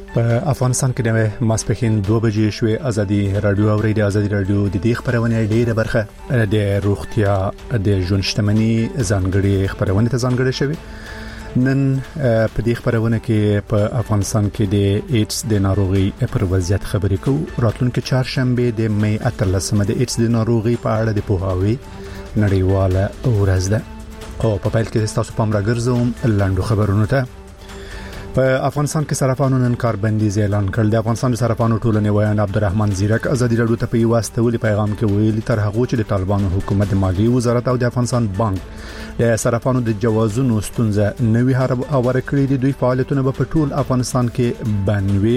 په افغانستان کې د ماسپښین 2 بجې شوې ازادي رادیو او ریډیو ازادي رادیو د دې خبرونه ډیره برخه د روغتیا د ژوند شتمنۍ ځانګړي خبرونه ته ځانګړي شوی. نن په دې خبرونه کې په افغانستان کې د ایډز د ناروغي پر وضعیت خبرې کوو. راتلونکي چهارشنبه د می 18 د ایډز د ناروغي په اړه د پوهاوي نړیواله ورځ ده. او په پیل کې تاسو پام راګرځوم لاندو خبرونو ته. په افغانستان کې صرافانو نن کاربندیز اعلان کړ. د افغانستان د صرافانو ټولنې ویان عبدالرحمن زیرک ازادي رادیو ته په واسطولي پیغام کې ویلي تر هغه چې د طالبانو حکومت د مالیې وزارت او د افغانستان بانک د صرافانو د جوازونو ستونزه نوي هواره کړې دي، دوی فعالیتونه په ټول افغانستان کې بنوي.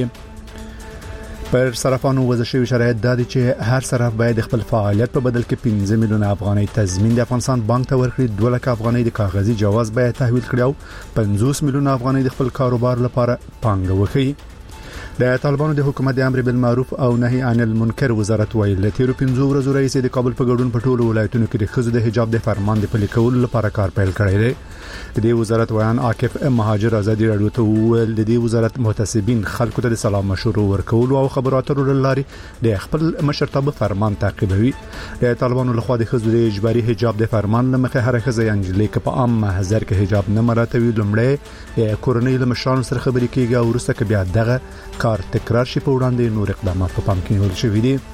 پر صرافانو وضع شوی شرایط دا دي چې هر صراف باید خپل فعالیت په بدل کې 15 میلیون افغانۍ تضمین د افغانستان بانک ته ورکړي. 2 لک افغانۍ د کاغذي جواز باید تحویل کړي او 50 میلیون افغانۍ د خپل کاروبار لپاره پانګه وکړي. د طالبانو د حکومت د امر بالمعروف او نهي عن المنکر وزارت ویل تیر 15 ورځې رئیس د کابل په ګډون په ټولو ولایتونو کې د خزو د حجاب د فرمان د پلي کولو لپاره کار پیل کړی دی. د دې وزارت ویان عاکف مهاجر ازادي رادیو ته ویل د دې وزارت محتسبین خلکو ته د سلام مشورو ورکول او خبراتو لاري د خپل مشرتابه فرمان تعقیبوي. د طالبانو لخوا د خزو د اجباري حجاب د فرمان لمخه هر خزه انجلې کې په عام محضر کې حجاب نه مراتوي. لمړی کورنۍ له مشرانو سره خبرې کیږي او وروسته کې بیا دغه کار تکرار شي په وړاندې نور اقدامات په پام کې نیول شوي دي.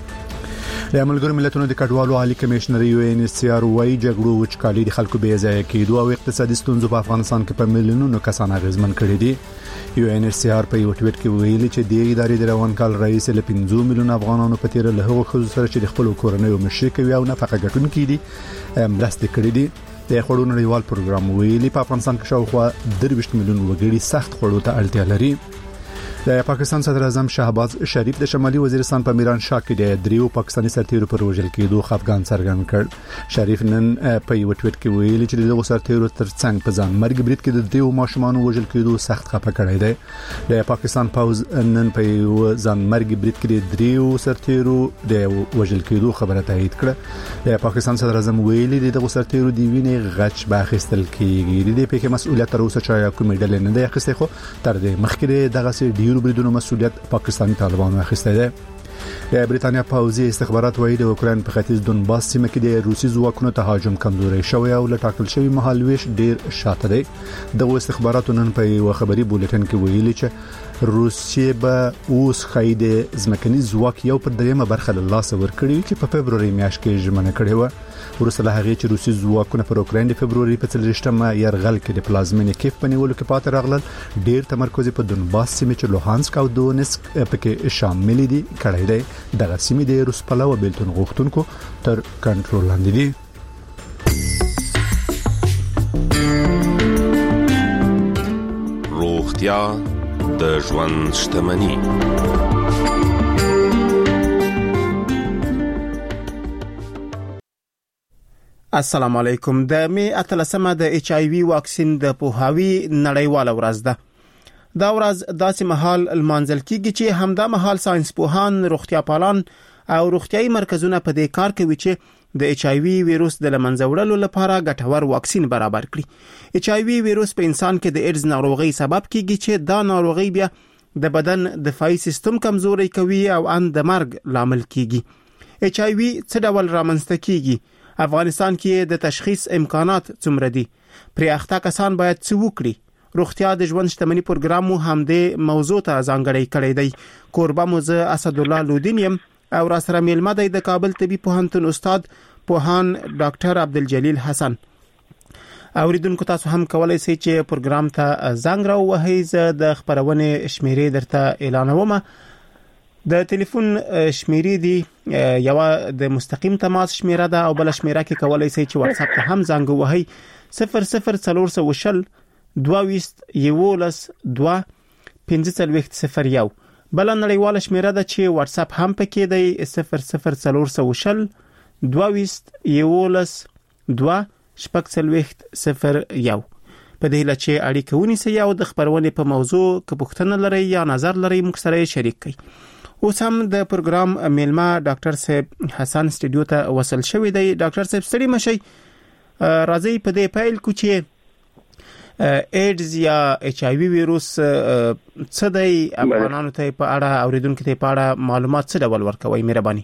د ملګرو ملتونو د کډوالو عالی کمشنر UNHCR وايي جګړو وچکالي د خلکو بې ځای کېدو او اقتصادي ستونزو په افغانستان کې په میلیونونو کسان اغیزمن کړي دي. UNHCR په یو ټویټ کې ویلي چې د ادارې د روان کال رئیس له 15 میلیون افغانانو په تیر له هغو خزو سره چې د خپل کورنۍ مشري کوي او نفقه ګټونکي دي مرسته کړې دي. د خوړو نړیوال پروګرام ویلي په افغانستان کې شاوخوا 23 میلیون وګړي سخت خوړو ته اړتیا لري. د پاکستان صدر اعظم شهباز شریف د شمالي وزیرستان په میران شاه کې د دریو پاکستاني سرتیرو پر وژل کېدو خفګان څرګند کړ. شریف نن په یو ټویټ کې ویلي چې دغه سرتیرو ترڅنګ په ځان مرګ برید کې د دریو ماشومان وژل کېدو سخت خفه کړی دی. د پاکستان پوز نن په یو ځان مرګ برید کې د دریو سرتیرو د وژل کېدو خبره تایید کړه. د پاکستان صدر اعظم ویلي دغه سرتیرو دی وینې غچ باخستل کېږي. د دې په مسؤلیت تر اوسه چا کومې ډلې نه دی اخیسته، خو تر دې مخکې دغه سي ډیرو بریدونو مسؤلیت پاکستاني طالبانو اخیسته ده. د بریتانیا پوځي استخبارات وايي د اوکرين په ختیځ دونباس سیمه کې د روسي ځواکونو تهاجم کمزوري شوی او لټاکل شوی مهالويش ډیر شاته دی. د استخباراتو نن په یو خبري بولټن کې ویلي چې روسیه به اوس خید ځمکني ځواک یو پر دریمه برخه له لاس ورکړي چې په فبرवरी میاشت کې ژمنه کړې و. ورسره له هغه چې روسي ځواکونه پر اوکرين د فبرवरी په 30مه يرغل کې د پلازمینې کیف په نیولو کې پاتې راغلل. ډیر تمرکز په دونباس سیمه چې لوهانسک او دونسک پکې شامل دي کړی دی. دغه سیمه د روس پلوه بیلتون غوښتونکو تر کنټرول لاندې دي. روغتیا د ژوند شتمني. السلام علیکم. د می 18 د HIV واکسین د پوهاوی نړیواله ورځ ده. دا ورځ داسې مهال المنځل کیږي چې همدا مهال ساينس پوهان، روغتیا پالان او روغتيایي مرکزونه په دې کار کوي چې د HIV وایروس د لمنځه وړلو لپاره ګټور واکسین برابر کړي. HIV وایروس په انسان کې د ایډز ناروغي سبب کیږي چې دا ناروغي بیا د بدن دفاعي سیستم کمزوري کوي او ان د مرګ لامل کیږي. HIV څه ډول رامنځته کیږي؟ افغانستان کې د تشخیص امکانات څومره دي؟ پرې اخته کسان باید څه وکړي؟ روغتیا د ژوند شتمنۍ پروګرام مو هم د موضوع ته ځانګړی کړی دی. کوربه مو زه اسد الله لودینیم او را سره میلمه دی د کابل طبي پوهنتون استاد پوهان ډاکټر عبدالجلیل حسن. اوریدونکو تاسو هم کولای شئ چې پروګرام ته زنګ راووهئ. زه د خبرونه شمیرې درته اعلانوم. د ټلیفون شمیرې دی یو د مستقیم تماس شمیره ده او بل شمیره کې کولای شئ چې واتس اپ ته هم زنګ ووهئ 00400 22 11 2 1501. بل نړیواله شمیره ده چې واتس اپ هم پکې دی 00400 22 11 2 1501. په دې لچې اړیکه ونیسئ او د خبرونې په موضوع کې پوښتنه لرئ یا نظر لرئ موږ سره شریک کړئ. اوس هم د پروګرام میلمه ډاکټر صاحب حسن سټوډیو ته وصل شوی دی. ډاکټر صاحب ستړي مشئ، راځي په دې پیل کو چې ایډز یا ایچ آی وی وایروس څه دی افغانانو ته په اړه اوریدونکو ته په اړه معلومات څه ډول ورکوي مهرباني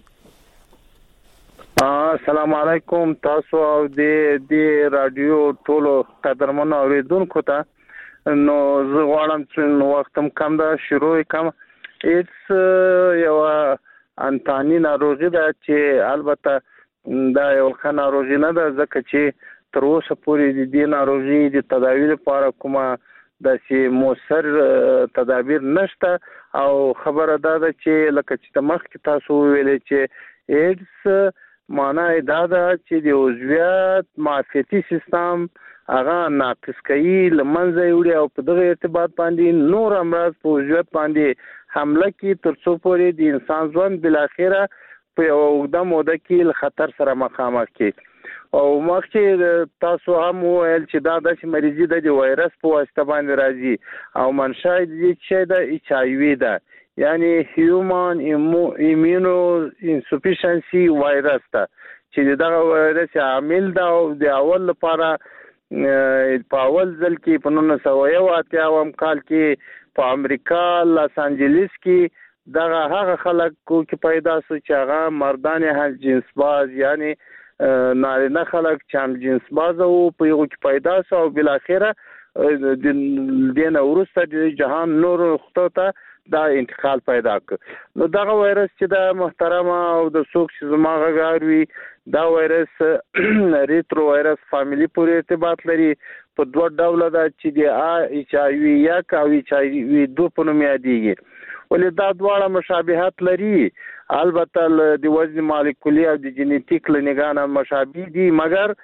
السلام علیکم تاسو او د رادیو ټولو قدرمنو اوریدونکو ته نو زه غواړم چې وختم کم دا شروع کوم ایډز یو انتانی ناروغي ده چې البته دا یو ښه ناروغي نه ده ځکه چې تر اوسه پورې د دې ناروغي د تداوی لپاره کومه داسې موثر تدابیر نشته او خبره ده چې لکه چې مخکې تاسو ویلې چې ایډز معنی دا ده چې د عضویت معافیتي سیستم هغه ناقص کوي لمنځه وړي او په دغه ارتباط باندې نور امراض په عضویت باندې حمله کوي ترڅو پورې د انسان ژوند بل اخره په یو اوږده موده کې خطر سره مخامخ کیږي او مخکې تاسو هم ویل چې دا د مریضي د وایرس په واسطه باندې راځي او منشأ یې چې د ایچ آی وی ده یعنی هیومن ایمونو انسفیشنسي وایرس ته چې دغه وایرس عامل دا او د اول لپاره په اول ځل کې په 1981 کال کې په امریکا لاس انجلس کې دغه هغه خلکو کې پیدا شو چې هغه مردان هم جنس باز یعنی نارینه خلک چې هم جنس باز او په یو کې پیدا شو او بل اخره د دینه ورسته د جهان نور خطو ته دا انتقال پیدا کړ نو دا وایرس چې د محترمه او د سوک چې زماغه غاروي دا وایرس ریترو وایرس فاميلي پورې ارتباط لري په دوه ډول ده چې د ایچ آی وی یا او ایچ آی وی 2 په نوم یادېږي ولې دا دواړه مشابهت لري البته د وزن مالیکولي او د جنیټیک لنګانه مشابه دي مګر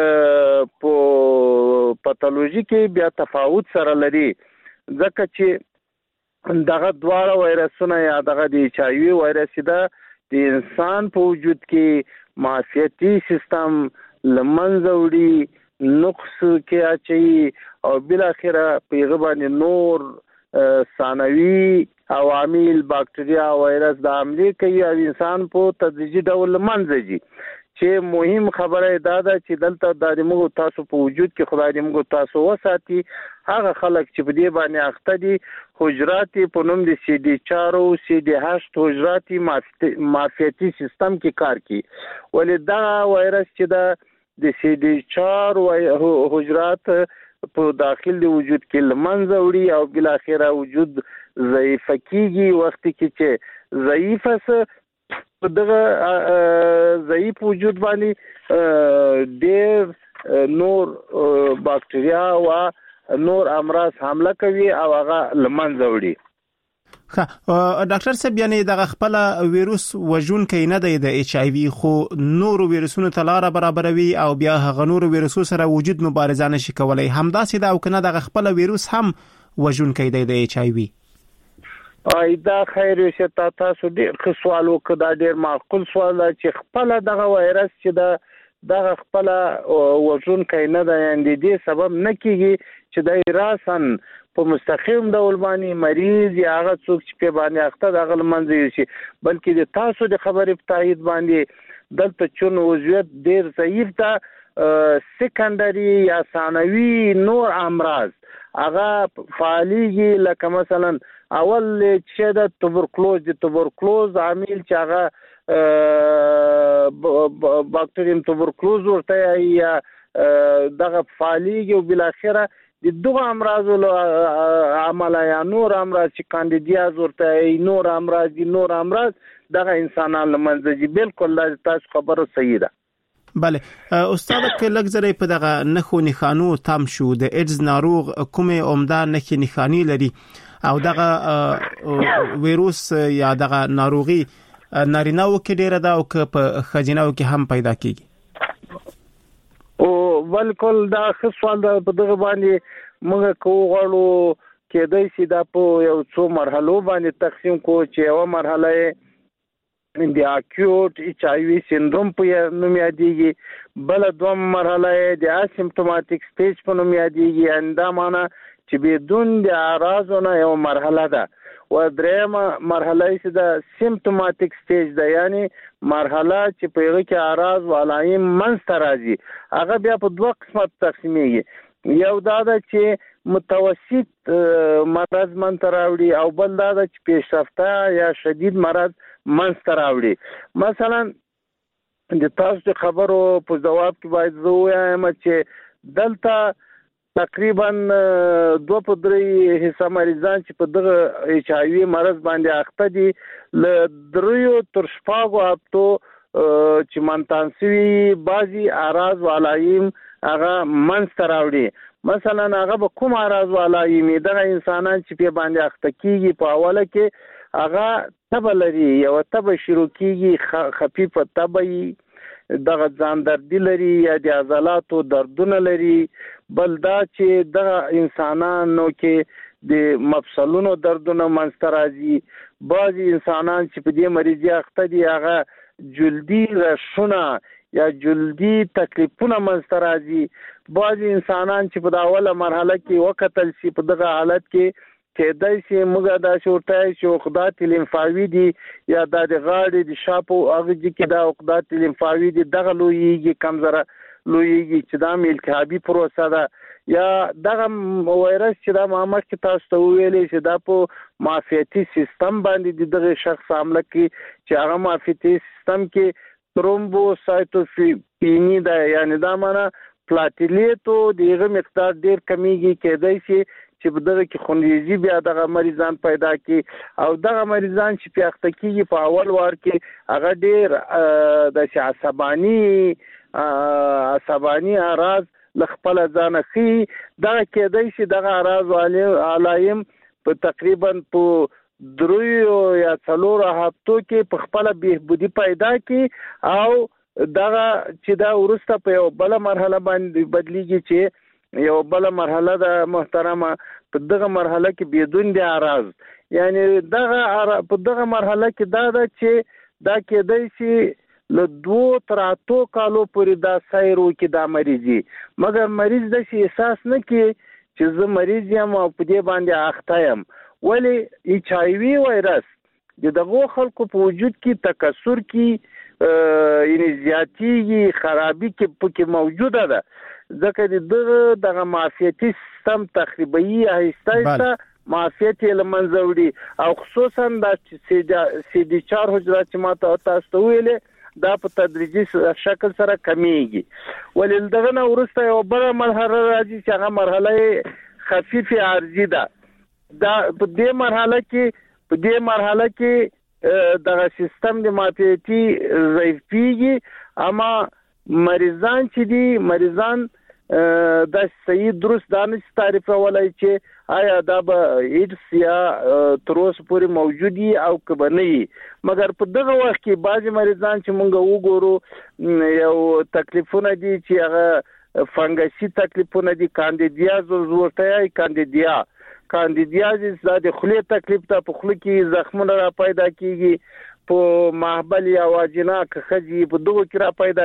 په پاتولوژي کې بیا تفاوت سره لري ځکه چې دغه دواړه وایرسونه یا دغه د ایچ آی وی وایرس ده د انسان په وجود کې معافیتي سیستم لمنځه وړي نقص کې اچي او بل اخره پیغه باندې نور ثانوي عوامل باکټریا وایرس د حمله کوي او انسان په تدریجي ډول لمنځه ځي چې مهم خبره دا ده چې دلته د موږ تاسو په وجود کې خدای دې موږ تاسو وساتي هغه خلک چې په دې باندې اخته دي حجرات په نوم د سی ډي 4 او سی ډي 8 حجرات معافیتي سیستم کې کار کوي ولې دا وایرس چې د سی ډي 4 حجرات په داخل د وجود کې لمنځه وړي او بل اخره وجود ضعیف کیږي وخت کې چې ضعیف دغه ضعیف وجود باندې ډېر نور باکټریا او نور امراض حمله کوي او هغه لمنځه وړي ډاکټر صاحب یعنی دغه خپل وایروس وژونکی نه دی د ایچ آی وی خو نور وایروسونو ته لار برابروي او بیا هغه نور وایروسو سره وجود مبارزه نشي کولای همداسې دا او کنه دغه خپل وایروس هم وژونکی دی د ایچ آی وی دا خیر وشته تاسو ډېر سوال وکړ دا ډېر معقول سوال دی چې خپل دغه وایرس چې دغه خپل وژونکی نه دی یعنی دې سبب نه کیږي چې د راسن په مستقیم ډول باندې مریض یا هغه څوک چې په باندې اخته د غل منځي شي بلکې د تاسو د خبرې په تایید باندې دلته چون عضویت ډېر ضعیف ده سکندري یا ثانوي نور امراض هغه فعالیږي لکه مثلا اول چې د توبرکلوز عامل چې هغه باکټریم توبرکلوز ورته یا دغه فعالیږي او بل اخره د دغه امراض عمل یا نور امراض چې کاندیدیاز ورته نور امراض دغه انسانان لمنځي بالکل تاسو خبره صحیح ده بله استاد کله زره په دغه نخو نخانو تام شو د ایډز ناروغ کومه عمده نخي نخانی لري او دغه وایروس یا دغه ناروغي نارینه‌و کې ډیره ده او په خزینه‌و کې هم پیدا کیږي او بالکل دا ښه سوال ده په دغه باندې موږ کوغړو کېدای شي دا په یو څو مرحلو باندې تقسیم کو چې یو مرحله د اکیوټ ایچ آی وی سندروم په نوم یادېږي بل دوم مرحله د اسیمپټوماتیک سټیج په نوم یادېږي اندا معنا چې بدون د اعراضونو یو مرحله ده و درېمه مرحله چې د سیمپټوماتیک سټیج ده یعنی مرحله چې په هغه کې اعراض و علائم منځ ته راځي هغه بیا په دوه قسمه تقسیمېږي یو دا چې متوسط مرض منځ راوړي او بل دا چې پیشرفته یا شدید مرض منځ راوړي. مثلا د تاسو خبرو په جواب کې باید زه وایم چې دلته تقریبا 2.3 حصہ مریضان چې په دغه ایچ آی وی مرض باندې اخته دي ل 3 تر 4 هفتو چې منتانسوي بعضي اعراض و علایم هغه منځ راوړي. مثلا هغه به کوم اعراض و علایم دغه انسانان چې په باندې اخته کیږي په اوله کې هغه تبه لري یو تبه شروع کیږي خفیفه تبه دغه ځان دردی لري یا د عضلاتو دردونه لري. بل دا چې دغه انسانانو کې د مفصلونو دردونه منځ راځي. بعضي انسانان چې په دې مریضي اخته دي هغه جلدی رشونه یا جلدی تکلیفونه منځ راځي. بعضي انسانان چې په اوله مرحله کې وکتل شي په دغه حالت کې کېدای شي موږ دا شورتای چې عقدات لیمفاوي دي یا د غاړې د شاپو هغه کې دا عقدات لیمفاوي دي دغه لویږي کمزره لویږي چې دا التهابي پروسه ده یا دغه وایرس چې دا مامک کې تاسو ته ویلې چې دا په معافیتي سیستم باندې دغه شخص حمله کوي چې هغه معافیتي سیستم کې ترومبوسایتوپینی ده یعنی دا معنا پلاټیلیټو دغه مقدار ډیر کمیږي کېدای شي چې په دغه کې خونریزي بیا دغه مریضان پیدا کی او دغه مریضان چې په اخته کېږي په اول وار کې هغه ډیر د عصبانی اعراض لخپل ځان خي دغه کېدای شي دغه اعراض علایم په تقریبا په 3 یا 4 هفتو کې په خپل بهبودي پیدا کی او دغه چې دا ورسته په یو بل مرحله باندې بدلیږي چې یو بل مرحله د محترمه په دغه مرحله کې بدون د اعراض یعنی دغه په دغه مرحله کې دا چې دا کېدای شي له 2 تر 8 کالو پورې دا سایرو کې دا مریضي مګر مریض د شي احساس نه کوي چې زه مریض یم او په دې باندې اخته یم. ولی ایچ آی وی وایرس دغه خلکو په وجود کې تکثر کې یعنی زیاتیږي خرابي کې پکې موجوده ده ځکه دغه معافیتي سیستم تخریبي آهسته معافیت لمنځه وړي او خصوصا د سی ډي 4 حجرات چې ماته تاسو ویلې دا په تدریجي شکل سره کمیږي. ولې دغه نو ورسته یو بل مرحله راځي چې هغه مرحله خفیف عارضی ده. دا په دې مرحله کې دغه سیستم د معافیتي ضعیفیږي اما مریضان چې دي مریضان دا صحیح درست دانش تعریف ولای چې آیا دا به ایډز یا تروس پورې موجودي او کبنی مګر په دغه وخت کې بعضی مریضان چې مونږ وګورو یو تکلیفونه دي چې هغه فنګسي تکلیفونه دي کاندیدیاز ورته کاندیدیاز د خولې تکلیف ته په خوله کې زخمونه را پیدا کیږي په محبل یا واجنا خځي په دغه کې را پیدا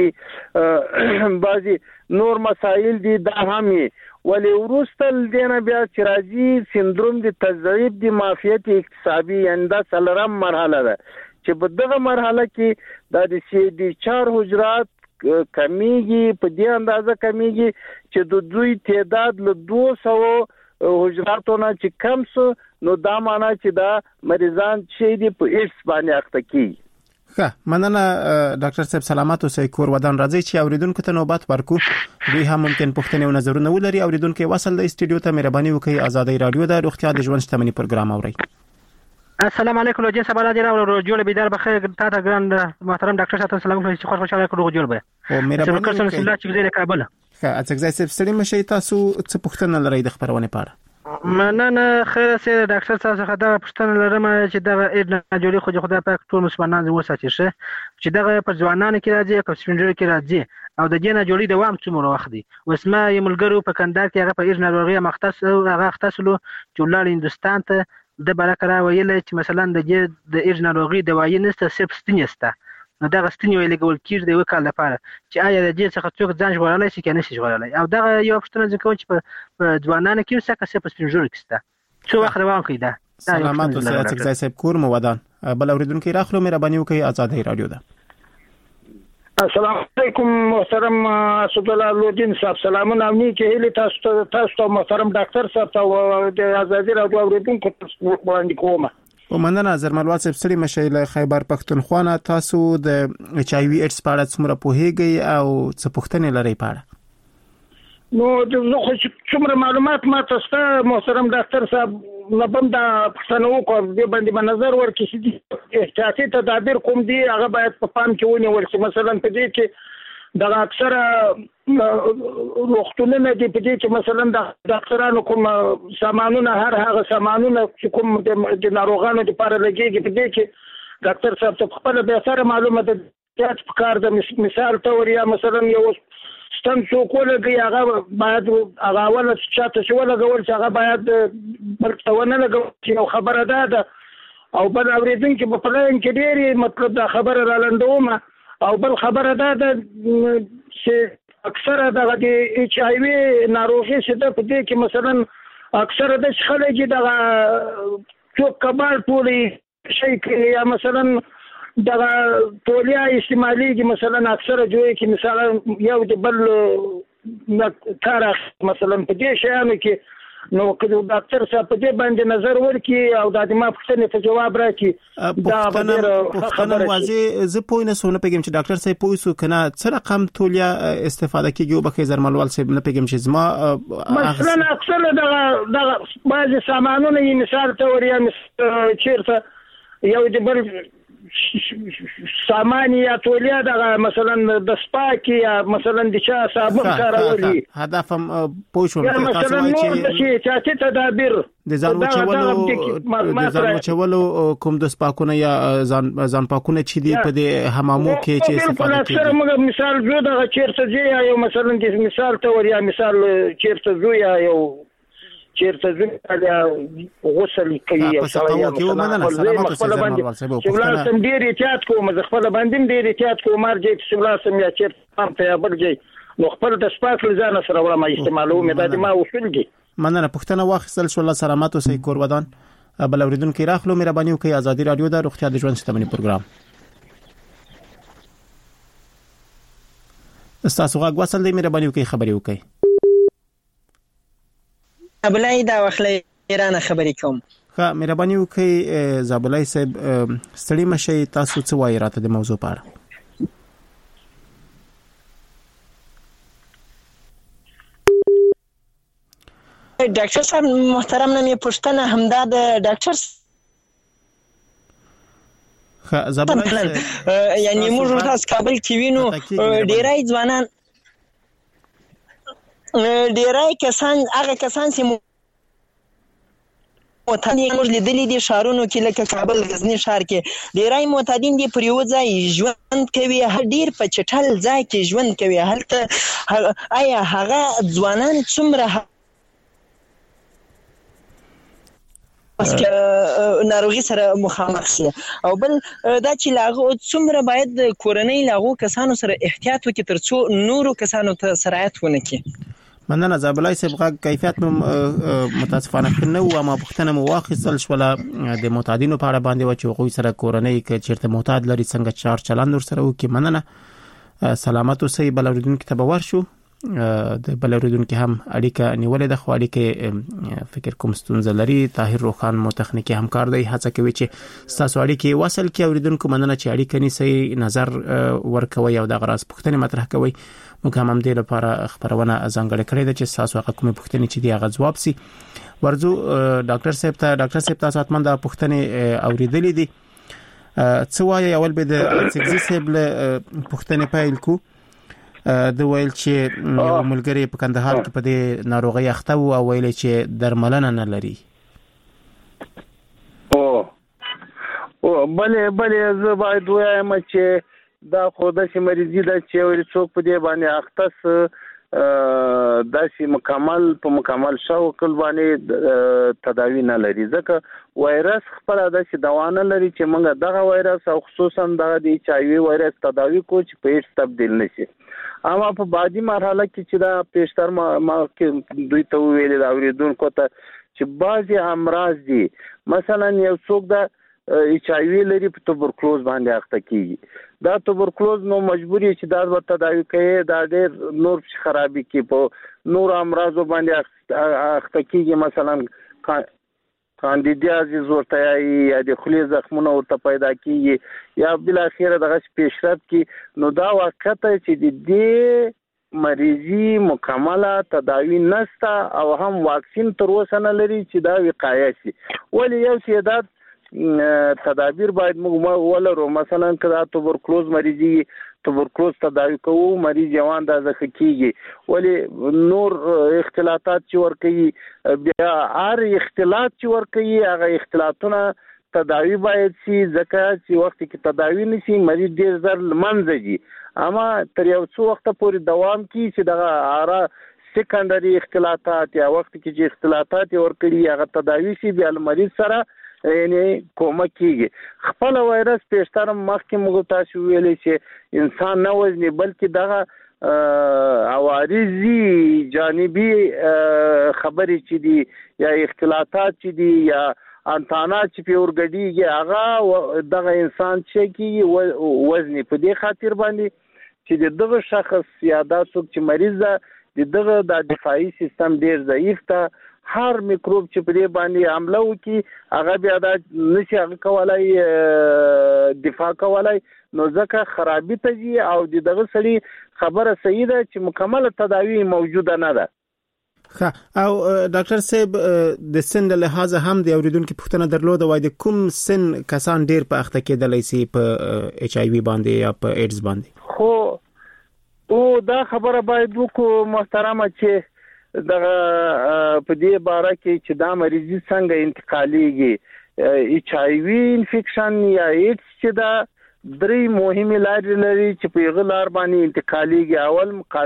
کیږي بعضی نور مسائل دي دا همي ولی ورستل دینه بیا چې راځي سندروم د تضعیف د معافیت اکتسابي انده سلرم مرحله ده چې په دغه مرحله کې د سی ډي 4 حجرات کمیږي په دې اندازه کمیږي چې د دوی تعداد له 200 حجراتونه چې کم سو نو دا معنا چې دا مریضان چې دی په ایډز باندې اخته کیږي. ښه مننه ډاکټر صاحب سلامات اوسئ کور ودان راځي چې اوریدونکو ته نوبت ورکو دوی هم ممکن پوښتنه او نظرونه ولري اوریدونکو وصل د استودیو ته مهرباني وکړئ آزادۍ رادیو د روغتیا د ژوند شتمنۍ پروګرام اورئ. السلام علیکم لوجه سبا راځي او جوړ بيدار بخیر تا ته ګران محترم ډاکټر صاحب سلام علیکم چې خوشاله کړو جوړ به او مهرباني وکړئ رسول الله چې د کابل ښه اڅګزای صاحب ستړي مشي تاسو څه پوښتنه لرئ د خبرونه پاره مننه خیر سي ډاکټر صاحب څخه دا پوښتنه لرم چې دا اډنا جوړي خو خدای پاک ټول مسلمانان وساتي شه چې دا په ځوانانو کې راځي په سپینډر کې راځي او د دې نه جوړي دوام څومره وخت دی وسمه یې ملګرو په کندهار کې هغه په اډنا لوغي مختص هغه اختصلو چې ولر هندستان ته د برکرا ویل چې مثلا د اډنا لوغي دوايي نسته سبستینسته نو دا غستنی ویل کول کیږي د وکړه لپاره چې آیا د دې څخه څوک ځان ژغورلای شي کنه شي ژغورلای او دا یو پښتنه ځکه چې په ځوانانو کې څه کسه په سپینجور کېسته څو وخت روان کیده. سلامات اوسئ اڅګزای صاحب کور مو ودان بل اوریدونکو راخلو مهرباني وکړئ آزادۍ رادیو ده. السلام علیکم محترم اسد الله لودین صاحب، سلامونه او نیکی هیلې تاسو محترم ډاکټر صاحب ته د ازادي راډیو اوریدونکو ته وړاندې کوم. ومننه زرملوال صاحب، ستړي مشئ له خیبر پښتونخوا نه. تاسو د ایچ آی وی ایډز په اړه څومره پوهیږئ او څه پوښتنې لرئ په اړه؟ نو زه څومره معلومات ما تاسو محترم ډاکټر صاحب لبم دا پښتنو کو د باندې نظر ورکړي چې احتیاطي تدابیر کوم دي هغه باید په پام کې ونیول شي. مثلا په دې کې د اکثره وختونه دي په دې کې مثلا د ډاکټرانو کوم سامانونه هغه سامانونه چې کوم د ناروغانو لپاره لګيږي په دې کې ډاکټر صاحب ته خپل به سره معلومه ده چې په کار د مثال تور یا مثلا یو ستن څو کولګي هغه باید هغه ولا چاته شو ولا غول چې هغه باید برتونه لګو چې خبره ده او بل اوریدونکو په پلان کې ډېری مطلب دا خبره را لندومه او بل خبره ده چې اکثره د ایچ آی وی ناروغي شته په دې کې مثلا اکثره د خلک د څوک کبال پوری شي یا مثلا دا پولیا استعمالي مثلا اکثره جوړي کې مثلا یو د بل کار مثلا په دې شیانو کې نو که ډاکټر صاحب په دې باندې نظر ورکړي او د ما پوښتنې ته جواب راکړي دا پوښتنه واځي. زه پوه نه سوم، نه پیګم چې ډاکټر صاحب پوه سو کنه څه رقم تولیا استفاده کیږي او بخې زرملوال صاحب نه پیګم چې زما مثلا اکثره د بعض سامانونه مثال تور یا چیرته یو د بل سامان یا تولیا د مثلا د سپاکی یا مثلا د چا صابون کارولي هدف پوښوم مثلا نور د چې تدابیر د ځان وچولو کوم د سپاکونه یا ځان پاکونه چې دی په د حمامو کې چې استفاده کوي. اکثر موږ مثال جو د چیرته دی یا مثلا د مثال تور یا مثال چیرته جو یا یو چیرته ځکه غسل کوي او سلامات مننه سلامات چې ولاسم ډیر احتیاط کوم زه خپل باندې ډیر احتیاط کوم مرجه چې ولاسم یا چیرته پام ته برځي نو خپل د سپاک لزان سره ولا ما استعمالوم د ما وصول دي. مننه پښتنه واخصل شو الله سلامات او صحیح کور ودان. بل اوریدونکو راخلو مهرباني وکړئ. ازادي رادیو د روغتیا د ژوند شتمنۍ پروګرام استاسو غږ وصل دی، مهرباني وکړئ خبري وکړئ. زابلای دا وخلې ایران خبرې کوم. ښه مهرباني وکړئ زابلای صاحب، ستړي مشئ، تاسو څه وایي راته د موضوع په اړه؟ ډاکټر صاحب محترم نه مې پوښتنه همدا د ډاکټر زابلای یعنی موږ تاسو کابل کې وینو ډیرای ځوانان ډیرای کسان هغه کسان چې معتادین موږ لیدلې دي شهرونو کې لکه کابل غزنی ښار کې ډیرای معتادین دي پر یو ځای ژوند کوي، هډیر په چټل ځای کې ژوند کوي. هلته آیا هغه ځوانان څومره ناروغي سره مخامخ شي او بل دا چې لاغو څومره باید کورنۍ لاغو کسانو سره احتیاط وکړي ترڅو نورو کسانو ته سرایت ونه کړي؟ مننه زابلای صاحب، غږ کیفیت متاسفانه نه و ما پښتنه مو واخیستل شوله د معتادینو په اړه باندې و چې هغوی سره کورنۍ کې چیرته معتاد لري څنګه چار چلند ور سره وکړي. مننه سلامات اوسئ. بل اوریدونکو ته به ورشو. د بل اوریدونکو هم اړیکه نیولې ده خو اړیکه فکر کوم ستونزه لري. طاهر روخان مو تخنیکی همکار دی، هڅه کوي چې تاسو اړیکه وصل کړئ. اوریدونکو مننه چې اړیکه نیسئ، نظر ورکوي او د غراس پوښتنې مطرح کوي. موږ هم دې لپاره خبرونه ځانګړې کړې ده چې تاسو هغه کومې پوښتنې چې دی هغه جواب سي. ورځو ډاکټر صاحب تاسو اتمن دا پوښتنې اوریدلې دي. څه وایي اول به د سګزي صاحب له پوښتنې پیل کو. د ویل چې یو ملګری په کندهار کې په دې ناروغي اخته و او ویل چې درملنه نه لري. بلې زه باید وایم چې دا خو داسې مریضي ده چې یو څوک په دې باندې اخته داسې مکمل شوکل باندې تداوی نه لري، ځکه وایرس خپل داسې دوا نه لري چې موږ دغه وایرس او خصوصا دغه د ایچ آی وی وایرس تداوی کو چې په هیڅ تبدیل نشي. اما په بعدي مرحله کې چې دا پیشتر ما کې دوی ته ویل دا اوریدونکو ته چې بعضي امراض دي، مثلا یو څوک د ایچ آی وی لري په توبرکلوز باندې اخته کیږي، دا توبرکلوز نو مجبوری چې دا ورته تداوی کوي دا ډېر نور خرابي کې په نور امراضو باندې اخته کیږي مثلا کاندیدیازیز ورته یا د خولې زخمونه ورته پیدا کیږي یا بل اخر دغه پیشرفت کی نو دا وخت چې د دې مریضي مکمله تداوی نشته او هم واکسین تر اوسه نه لري چې دا وقایه شي ولی یو سیادت تدابیر باید موږ ولرو مثلا کله توبرکلوز مریضي توبرکلوز تداوی کوو مریض جوان د ځخه کیږي ولی نور اختلاطات چې ور کوي بیا هر اختلاط چې ور کوي هغه اختلاطونه تداوی باید شي ځکه چې وخت کې تداوی نشي مریض ډیر زر لمنځي اما تر یو څو وخت پورې دوام کی چې دغه اره سیکنډري اختلاطات یا وخت کې چې اختلاطات ور کوي هغه تداوی شي بیا مریض سره یعنی کومه کیږي خپل وایرس پېشتر مخکې موږ تاسو ویلې چې انسان نه وزني بلکې دغه عوارضي جانبي خبرې چې دي یا اختلاطات چې دي یا انتانات چې په ورګډيږي هغه دغه انسان چې کیږي وزني په دې خاطر باندې چې دغه شخص یا دا څوک چې مریض دغه د دفاعي سیستم ډیر ضعیف ده هر میکروب چې په دې باندې حمله وکي هغه بیا د نشي هغه کولای دفاع کولای نو ځکه خرابې ته دي او دغه سړي خبره صحیح ده چې مکمل تداوی موجوده نه ده او ډاکټر صاحب د سن له لحاظ هم د اوریدونکو پوښتنه درلوده وای د کوم سن کسان ډیر په اخته کېدلای شي په ایچ آی وی باندې یا په ایډز باندې خو دا خبره باید وکړو محترمه چې دغه په دې باره کې چې دا مریضي څنګه انتقالېږي ایچ آی وی انفیکشن یا ایډز چې دا درې مهمه لارې لري چې په یغه لار باندې انتقالېږي اول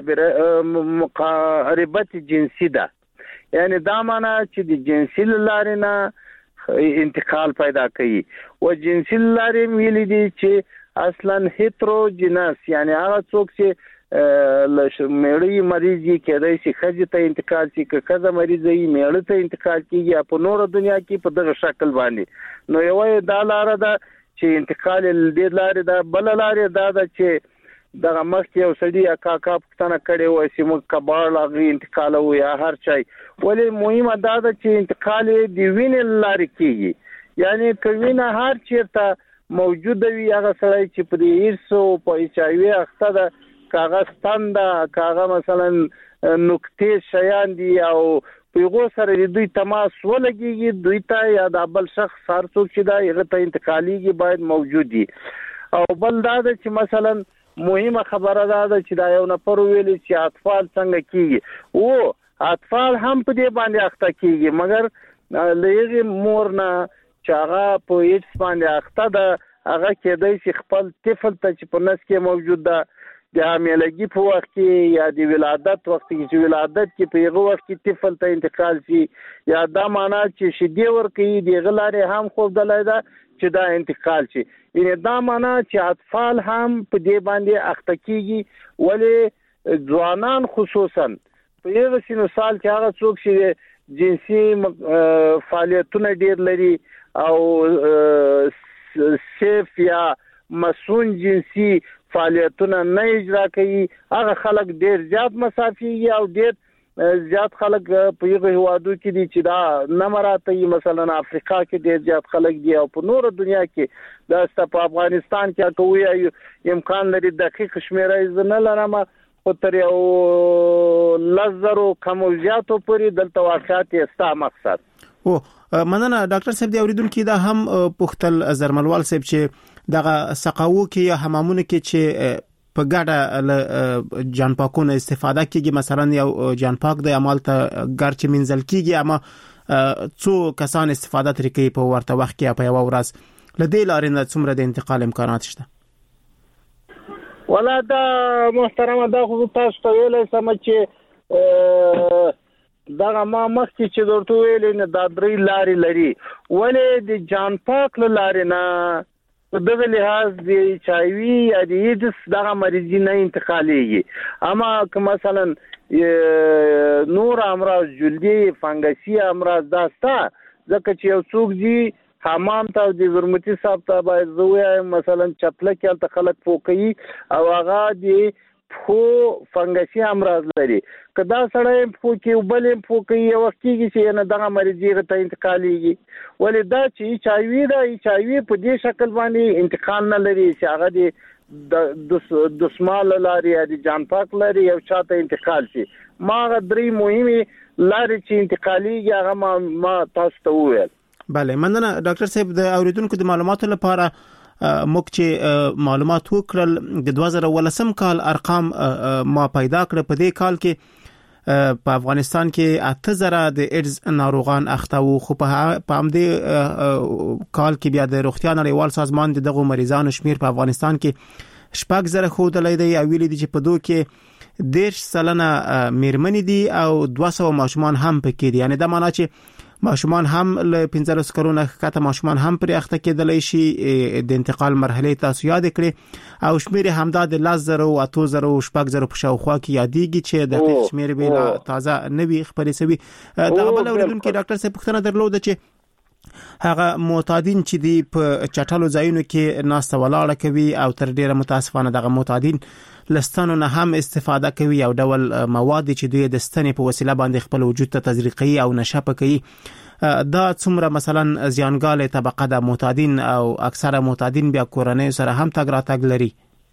مقاربت جنسي ده یعنی دا معنی چې د جنسي لارې نه انتقال پیدا کوي او جنسي لارې ویلې دي چې اصلا هیتروجینس یعنی هغه څوک چې میړی مریضي کېدای شي خځې ته انتقال شي که ښځه مریضه وي میړه ته انتقال کیږي په نور دنیا کې په دغه شکل باندې نو یو دا لار ده چې انتقال دې لارې ده بل لارې ده چې دغه مخکې یو سړي کاکا پښتنه کړي و چې موږ کباړ لاغي انتقال و یا هر چای ولې مهمه ده چې انتقال دی وینې لارې کیږي یعنی کوینه هر چیرته موجود وي هغه سړی چې په ایرسو په ایچ آی وی اخته ده کاغذ تنده کاغذ مثلا نقطې شیان دي او پیغو سره دوی تماس ولګيږي دوی ته یا د بل شخص هر څوک چې دا هغه ته انتقاليږي باید موجود دي او بل دا چې مثلا مهمه خبره ده چې دا یو نفر ویلي چې اطفال څنګه کیږي او اطفال هم په دې باندې اخته کیږي مګر لږه مورنا چې هغه په ایډز باندې اخته ده هغه کېدای شي خپل طفل ته چې په نس کې موجود ده د حاملګي په وخت کې یا د ولادت وخت کې چې ولادت کې په هغه وخت کې طفل ته انتقال شي یا دا معنا چې شیدې ورکوي د غلارې هم خوب دلای دا چې دا انتقال شي یعنی دا معنا چې اطفال هم په دې باندې اخته کیږي ولې ځوانان خصوصا په یوه سن سال کې هغه څوک چې جنسي فعالیتونه ډیر لري او سیف یا مسون جنسي فعالیتونه نه اجرا کوي هغه خلک ډیر زیات مسافي او ډیر زیات خلک په یوه هوادو کې دي چې دا نه مراته مثلا افریقا کې ډیر زیات خلک دي او په نور دنیا کې دا په افغانستان کې کوي امکان لري دقیق شمیره نه لرم خو تر یو لزرو کم زیاتو پورې دلته واقعات استا مقصد او مننه ډاکټر صاحب دی اوریدونکو دا هم پختل زرملوال صاحب چې دغه سقاوو کې یا حمامونو کې چې په ګډه جان پاکونه استفاده کیږي مثلا یو جان پاک د عمل ته ګرچ منزل کیږي اما څو کسان استفاده ترې کوي په ورته وخت کې په یو ورځ لدې لارې نه څومره د انتقال امکانات شته ولا دا محترمه دا خو تاسو ته ویلای سم چې دا ما مخکې چې درته ویلې نه دا درې لارې لري ولې د جان پاک لارې نه دغه لحاظ د ایچ آی وی یا د ایډز دغه مریضي نه انتقالېږي اما که مثلا نور امراض جلدي فنګسي امراض داستا ځکه چې یو څوک دي حمام ته د زرمتی صاحب ته باید زوی مثلا چپله کې ته خلک فوکي او هغه د خو فنګسي امراض لري کدا سړی فوکي وبلې فوکي یو وختيږي چې نه دغه مریضي ته انتقاليږي ولې دا چې چایوي په دې شکل باندې انتقال نه لري چې هغه د سمال لاري د جان پاک لري او چاته انتقال شي ما غدري مهمه لاري چې انتقاليږي هغه ما تاسو ته وویل. بله مننه ډاکټر صاحب د اوریدونکو د معلوماتو لپاره موږ چې معلومات وکړل د 2018 کال ارقام ما پیدا کړ په دې کال کې په افغانستان کې 8000 د ایډز ناروغان اخته وو خو په همدې کال کې بیا د روغتیا نړیوال سازمان دغه مریضانو شمیر په افغانستان کې 6000 خودلې دی او ویلي دي چې په دوه کې 10% میرمنې دي او 200 ماشومان هم پکې دي یعنی دا معنی چې ماشومان هم له 15 کلونو ښکته ماشومان هم پر اخته کېدلای شي د انتقال مرحله تاسو یاد کړئ او شمیر همدا د 10,000 او 8,000 او 6,000 په شاوخوا کې یادېږي چې د شمیر به تازه نوي خبرې سوي دا بل اوریدونکو ډاکټر صاحب پوښتنه درلوده چې هغه معتادین چې دی په چټلو ځایونو کې ناسته ولاړه کوي او تر ډیره متاسفانه دغه معتادین لستانو نه هم استفاده کوي او ډول مواد چې دوی د ستنې په وسیله باندې خپل وجود ته تزریقي او نشه کوي دا څومره مثلا زیانګاله طبقه د معتادین او اکثره معتادین بیا کورنۍ سره هم تګ راتګ لري.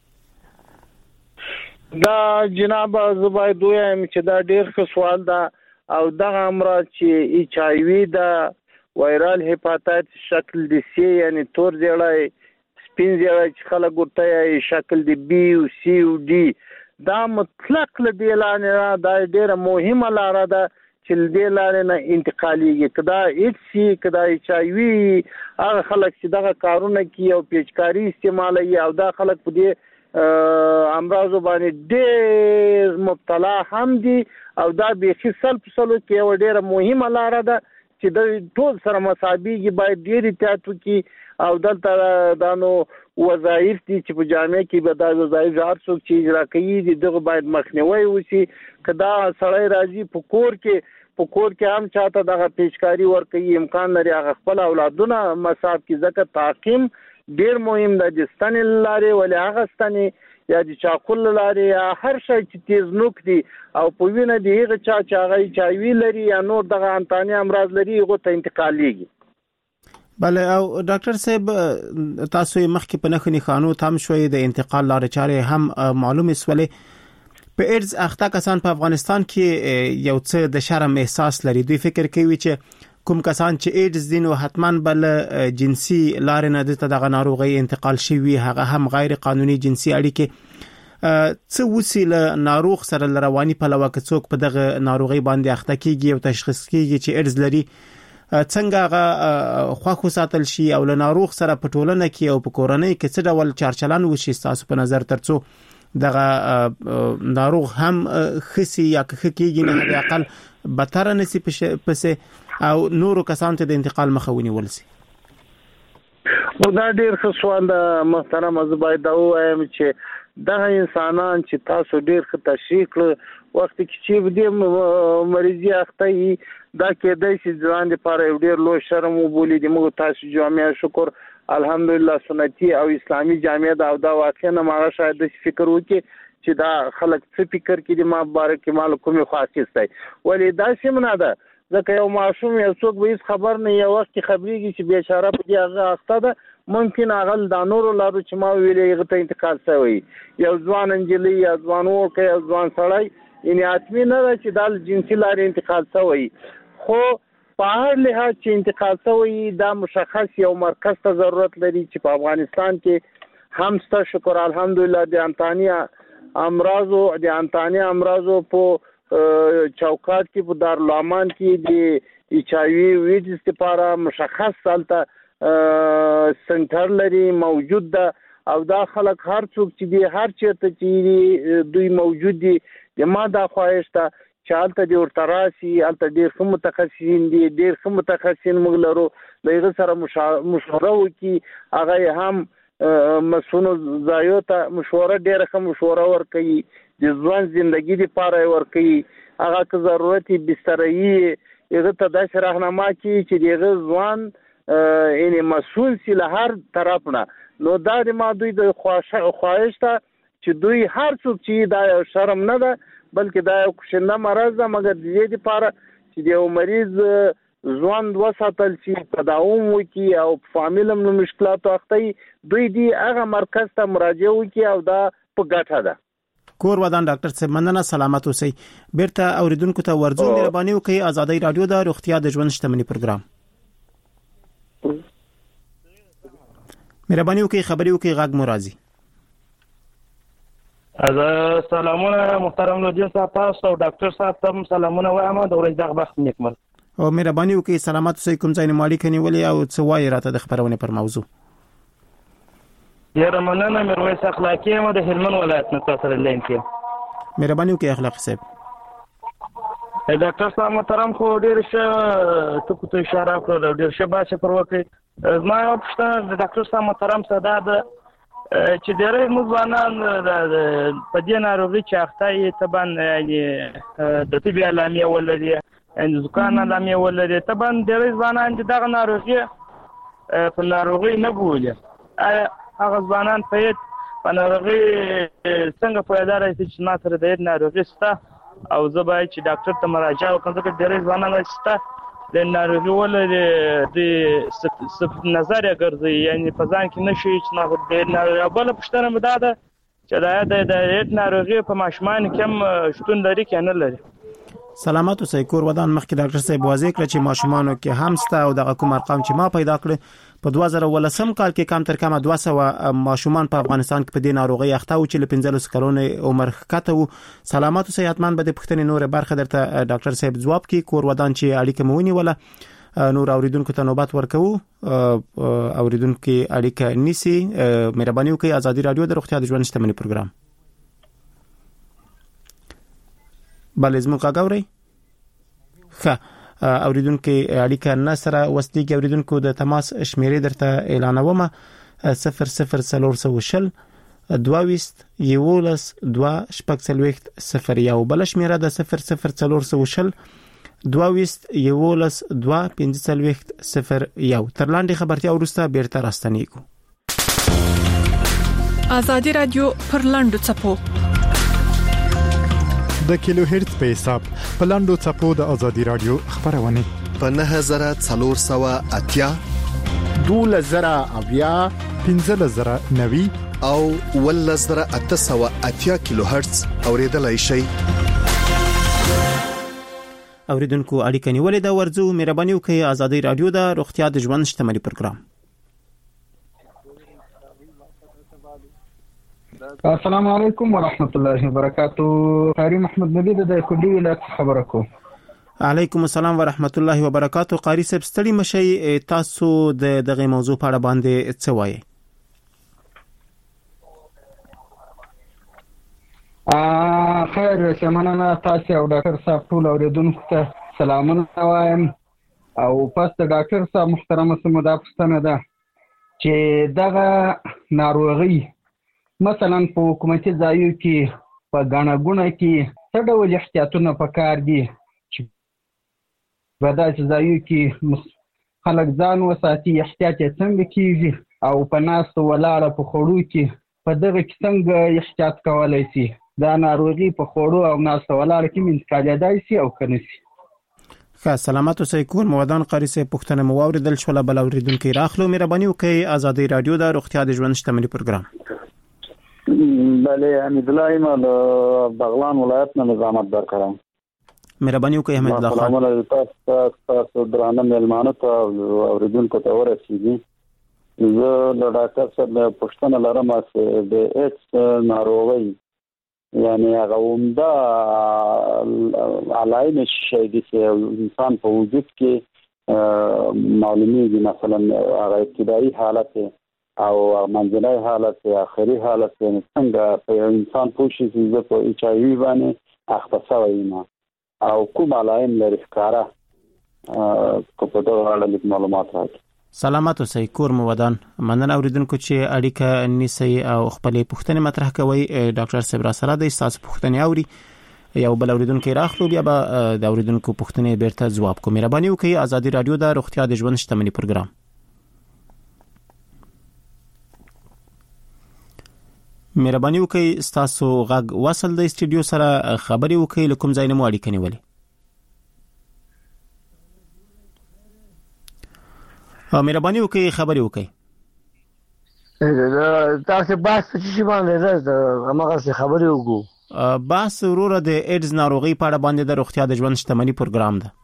دا جناب زبای دویم چې دا ډیر ښه سوال ده او دغه امراض چې ایچ آی وی دا وایرال هپاتایتس شکل دی سی یعنی تور زیړای سپین زیړای چې خلک ورته شکل دی بی او سی او ډي دا مطلق له اعلان دا ډیره مهمه لار ده چې د لارې نه انتقاليږي کدا ایچ سی کدا ایچ آی وی هغه خلک چې دغه کارونه کوي او پیچکاری استعمالوي او دا خلک په دې امراض باندې ډېر مبتلا هم دي او دا به خصل کې یو ډیره مهمه لار ده چې د ټول سره مسابقه باید ډیر احتیاط وکړي او دلته دانو وظایف دي چې په جامعه کې به دا وظایف هر څوک چې اجرا کوي دغه باید مخنیوي وشي کدا سړی راځي په کور کې هم چاته دغه پیشکاری ورکوي امکان لري هغه خپل اولادونه مصاب کې ځکه تعقیم ډیر مهم ده د ستنې لارې ولې هغه ستنې یا د چاقل لارې یا هر شي چې تیز نوک دي او په وینه دی هغه چا هغه چایوي لري یا نور دغه انتاني امراض لري هغه ته انتقاليږي. بله او ډاکټر صاحب تاسو مخکې په نخني خانو تام شوي د انتقال لارې چارې هم معلومه سولې په ایډز اخته کسان په افغانستان کې یو څه د شرم احساس لري دوی فکر کوي چې کوم کسان چې ایډز دي نو حتماً بل جنسي لارې نه دغه ناروغي انتقال شوی هغه هم غیر قانوني جنسي اړیکې څه وسیله ناروغ سره رواني په لوا کې څوک په دغه ناروغي باندې اخته کیږي او تشخیص کیږي چې ایډز لري څنګه هغه خواخو ساتل شي او له ناروغ سره په ټولنه کې او په کورنۍ کې څه ډول چارچلان وشي تاسو په نظر ترڅو دغه ناروغ هم خسي یا کېږي نه د اقل بتر نسی پسې او نورو کسانو ته د انتقال مخه ونیول شي. او دا ډیر ښه سوال ده محترم زبای دا وایم چې دغه انسانان چې تاسو ډیر ښه تشریح کړ وخت کې چې د مریضي اخته دا کېدای شي ځان لپاره یو ډیر لوی شرم وبولي د موږ تاسو جامعه شکر الحمدلله سنتي او اسلامي جامعه دا او دا واقعا ما شاید فکر وکړي چې دا خلک څه فکر کوي ما مبارک مال کومه خاصه ولې دا سیمه ده ځکه یو معصوم یو څوک به خبر نه یو وخت خبريږي چې بیچاره په دې هغه اخته ده ممکن هغه د نورو لارو چې ما ویلې هغه ته انتقال شوی یو ځوان انجلي یا ځوان ورکه یو ځوان سړی یعنی اتمی نه چې د جنسي لارې انتقال شوی خو په هر لحاظ چې انتقال شوی دا مشخص یو مرکز ته ضرورت لري چې په افغانستان کې هم ست شکر الحمدلله د انتاني امراضو په چوکات کې په دارالمان کې د ایچ آی وی ویډز لپاره مشخص سالته سنټر لري موجود ده او دا خلک هر څوک چې دی هر چیرته چې دوی موجود دي د ما دا خواهش ته چالته دی ورتراسي الته ډیر څه متخصصین دي ډیر څه متخصصین موږ لرو دغه سره مشوره وکي هغه هم مسونو زایوته مشوره ډیره ښه مشوره ورکوي د ځوان ژوندۍ لپاره ورکوي هغه که ضرورت بسترې هغه ته د راهنما کی چې دغه ځوان ان مسؤل سي له هر طرف نه. نو دا د مادوی د خواهش ته چې دوی هر څوک چې دا شرم نه ده بلکې دا یو کوشنده مرض ده، مګر د دې لپاره چې د یو مریض ژوند وساتل شي، تداوم وکړي او فامیل هم له مشکلاتو اخته دوی دی هغه مرکز ته مراجعه وکړي او دا په ګټه ده. کور ودان ډاکټر صاحب مننه، سلامت اوسئ. بیرته اوریدونکو ته ورځو مهرباني وکړئ. آزادۍ رادیو د روغتیا د ژوند شتمنۍ پروګرام مهرباني وکړئ خبري وکړئ، غږ مو راځي. سلامونه محترم لودین صاحب، تاسو او ډاکټر صاحب ته سلامونه وایم. د ورځې د وخت نیکمرغه او مهرباني وکړئ سلامت اوسئ. کوم ځای نه مالي کني ولې او څه وایي راته د خبرونه پر موضوع؟ ډیر مننه. میرویس اخلاقی یم د هلمند ولایت نه تاسو لین کې. مهرباني وکړئ اخلاقی صاحب. ډاکټر صاحب محترم خو ډیر ښه ته په اشاره کړو، ډیر ښه باشه پر وکړي. ما یو پوښتنه د ډاکټر صاحب محترم صدا ده چې ډېری ځوانان په دې ناروغي چې اخته یې طبعا د طبي علامې ولري، یعنې زکام علامې ولري، طبعا ډېری ځوانان چې دغه ناروغي په ناروغي نه بولي. آیا هغه ځوانان په ناروغي څنګه پوهېدلی شي چې ما سره د دې ناروغي شته او زه باید چې ډاکټر ته مراجعه وکړم؟ ځکه ډېری ځوانان شته د ناروغي ولري د نظر یې ګرځي، یعنې په ځان کې نشي چې د ناروغي. بله پوښتنه مې دا ده چې د دې ناروغي په ماشومانو کې هم شتون لري که نه لري؟ سلامت اوسئ. کور ودان مخکې ډاکټر صاحب واضح کړ چې ماشومانو کې هم سته او دغه کوم ارقام چې ما پیدا کړ په 2018 کال کې کم تر کمه 200 ماشومان په افغانستان کې په دې ناروغي اخته او چې له 15 کلونو عمر ښکته وو. سلامت اوسئ. حتماً به د پوښتنې نور برخه درته ډاکټر صاحب جواب کړي. کور ودان چې اړیکه مو ونیوله، نور اوریدونکو ته نوبت ورکوو. اوریدونکو اړیکه نیسی. مهرباني وکړئ. آزادۍ رادیو د روغتیا د ژوند شتمنۍ پروګرام. بله زموږ غاوري ښه اوریدونکو اړیکه نه سره وسلیږي. اوریدونکو د تماس شمیرې درته اعلانوم: 0040 22 11 2 شپږ 01 بل شمیره د 0040 22 11 2 15 تر لاندې خبرتیا وروسته بیرته راستنیږو. آزادۍ رادیو پر لاندو چپو د کیلو هرتز په حساب په لاندو چپو د آزادۍ رادیو خبرونه په 9480 12090 15090 او 11880 کیلو هرتز اوریدلای شي. اوریدونکو اړیکه نیولې دا ورځو مهرباني وکړئ. آزادۍ رادیو د روغتیا د ژوند شتمنۍ پروګرام. السلام علیکم ورحمت الله وبرکاته. قاری محمد نبی د کندي ولایت خبره کوم. علیکم السلام ورحمت الله وبرکاته. قاری صاحب ستړي مشي، تاسو د دغه موضوع په اړه باندې څه وایي؟ خیر سمانه تاسو او ډاکټر صاحب ټول اوریدونکو ته سلامونه وایم. او پس د ډاکټر صاحب محترم سمدا پښتنه ده چې دغه ناروغي مثلا په حکومتي ځایو کې په غاڼګونه کې څه ډول احتیاطونه پکار دي چې په داسې ځایو کې خلک ځان وساتي، احتیاط څنګه کیږي او په ناستو ولاړه په خوړو کې په دغه کې څنګه احتیاط کولای شي؟ دا ناروغي په خوړو او ناستو ولاړه کې منتقلیدای شي او کنه شي؟ ښه سلامت اوسئ. کور مودان قاری صاحب پوښتنه مو واوریدل شوله. بل اوریدونکو راخلو. مهرباني وکړئ. آزادۍ رادیو د روغتیا د ژوند شتمنۍ پروګرام. بله حمید الله یم د بغلان ولایت نه نظامت درکړم. مهرباني وکړئ حمید الله خان. سلام علیکم تاسو درانه مېلمانه ته اوریدونکو ته ورسیږي. زه د ډاکټر صاحب پوښتنه لرم چې د ایډز ناروغي یعنی هغه عمده علائم شي چې انسان په وجود کې معلومیږي، مثلا هغه ابتدایي حالت او منځنی حالت او آخري حالت، یعنی څنګه په انسان پوښي چې په ایچ آی وی باندې اخته شوی نه او کوم علائم لري ښکارا په دغه اړه معلومات راکړي. سلامت اوسئ. کور مو ودان. مننه اوریدونکو چې اړیکه نیسئ او خپلې پوښتنې مطرح کوئ. ډاکټر صاحب را سره دی، تاسو پوښتنې اوري. یو بل اوریدونکو راخلو، بیا به د اوریدونکو پوښتنې بیرته ځواب کوم. مهرباني وکړئ. آزادۍ رادیو د روغتیا د ژوند شتمنۍ پروګرام. مهرباني وکړئ تاسو غږ وصل د استودیو سره خبري وکړئ لکم ځای نه مو اړیکه نیولې. مهرباني وکړئ خبري وکړئ. تاسو باس په شي باندې راځه هغه څه خبري وکړو. باس وروره د ایډز ناروغي په اړه باندې د روغتیا د ژوند شتمنۍ پروګرام ده.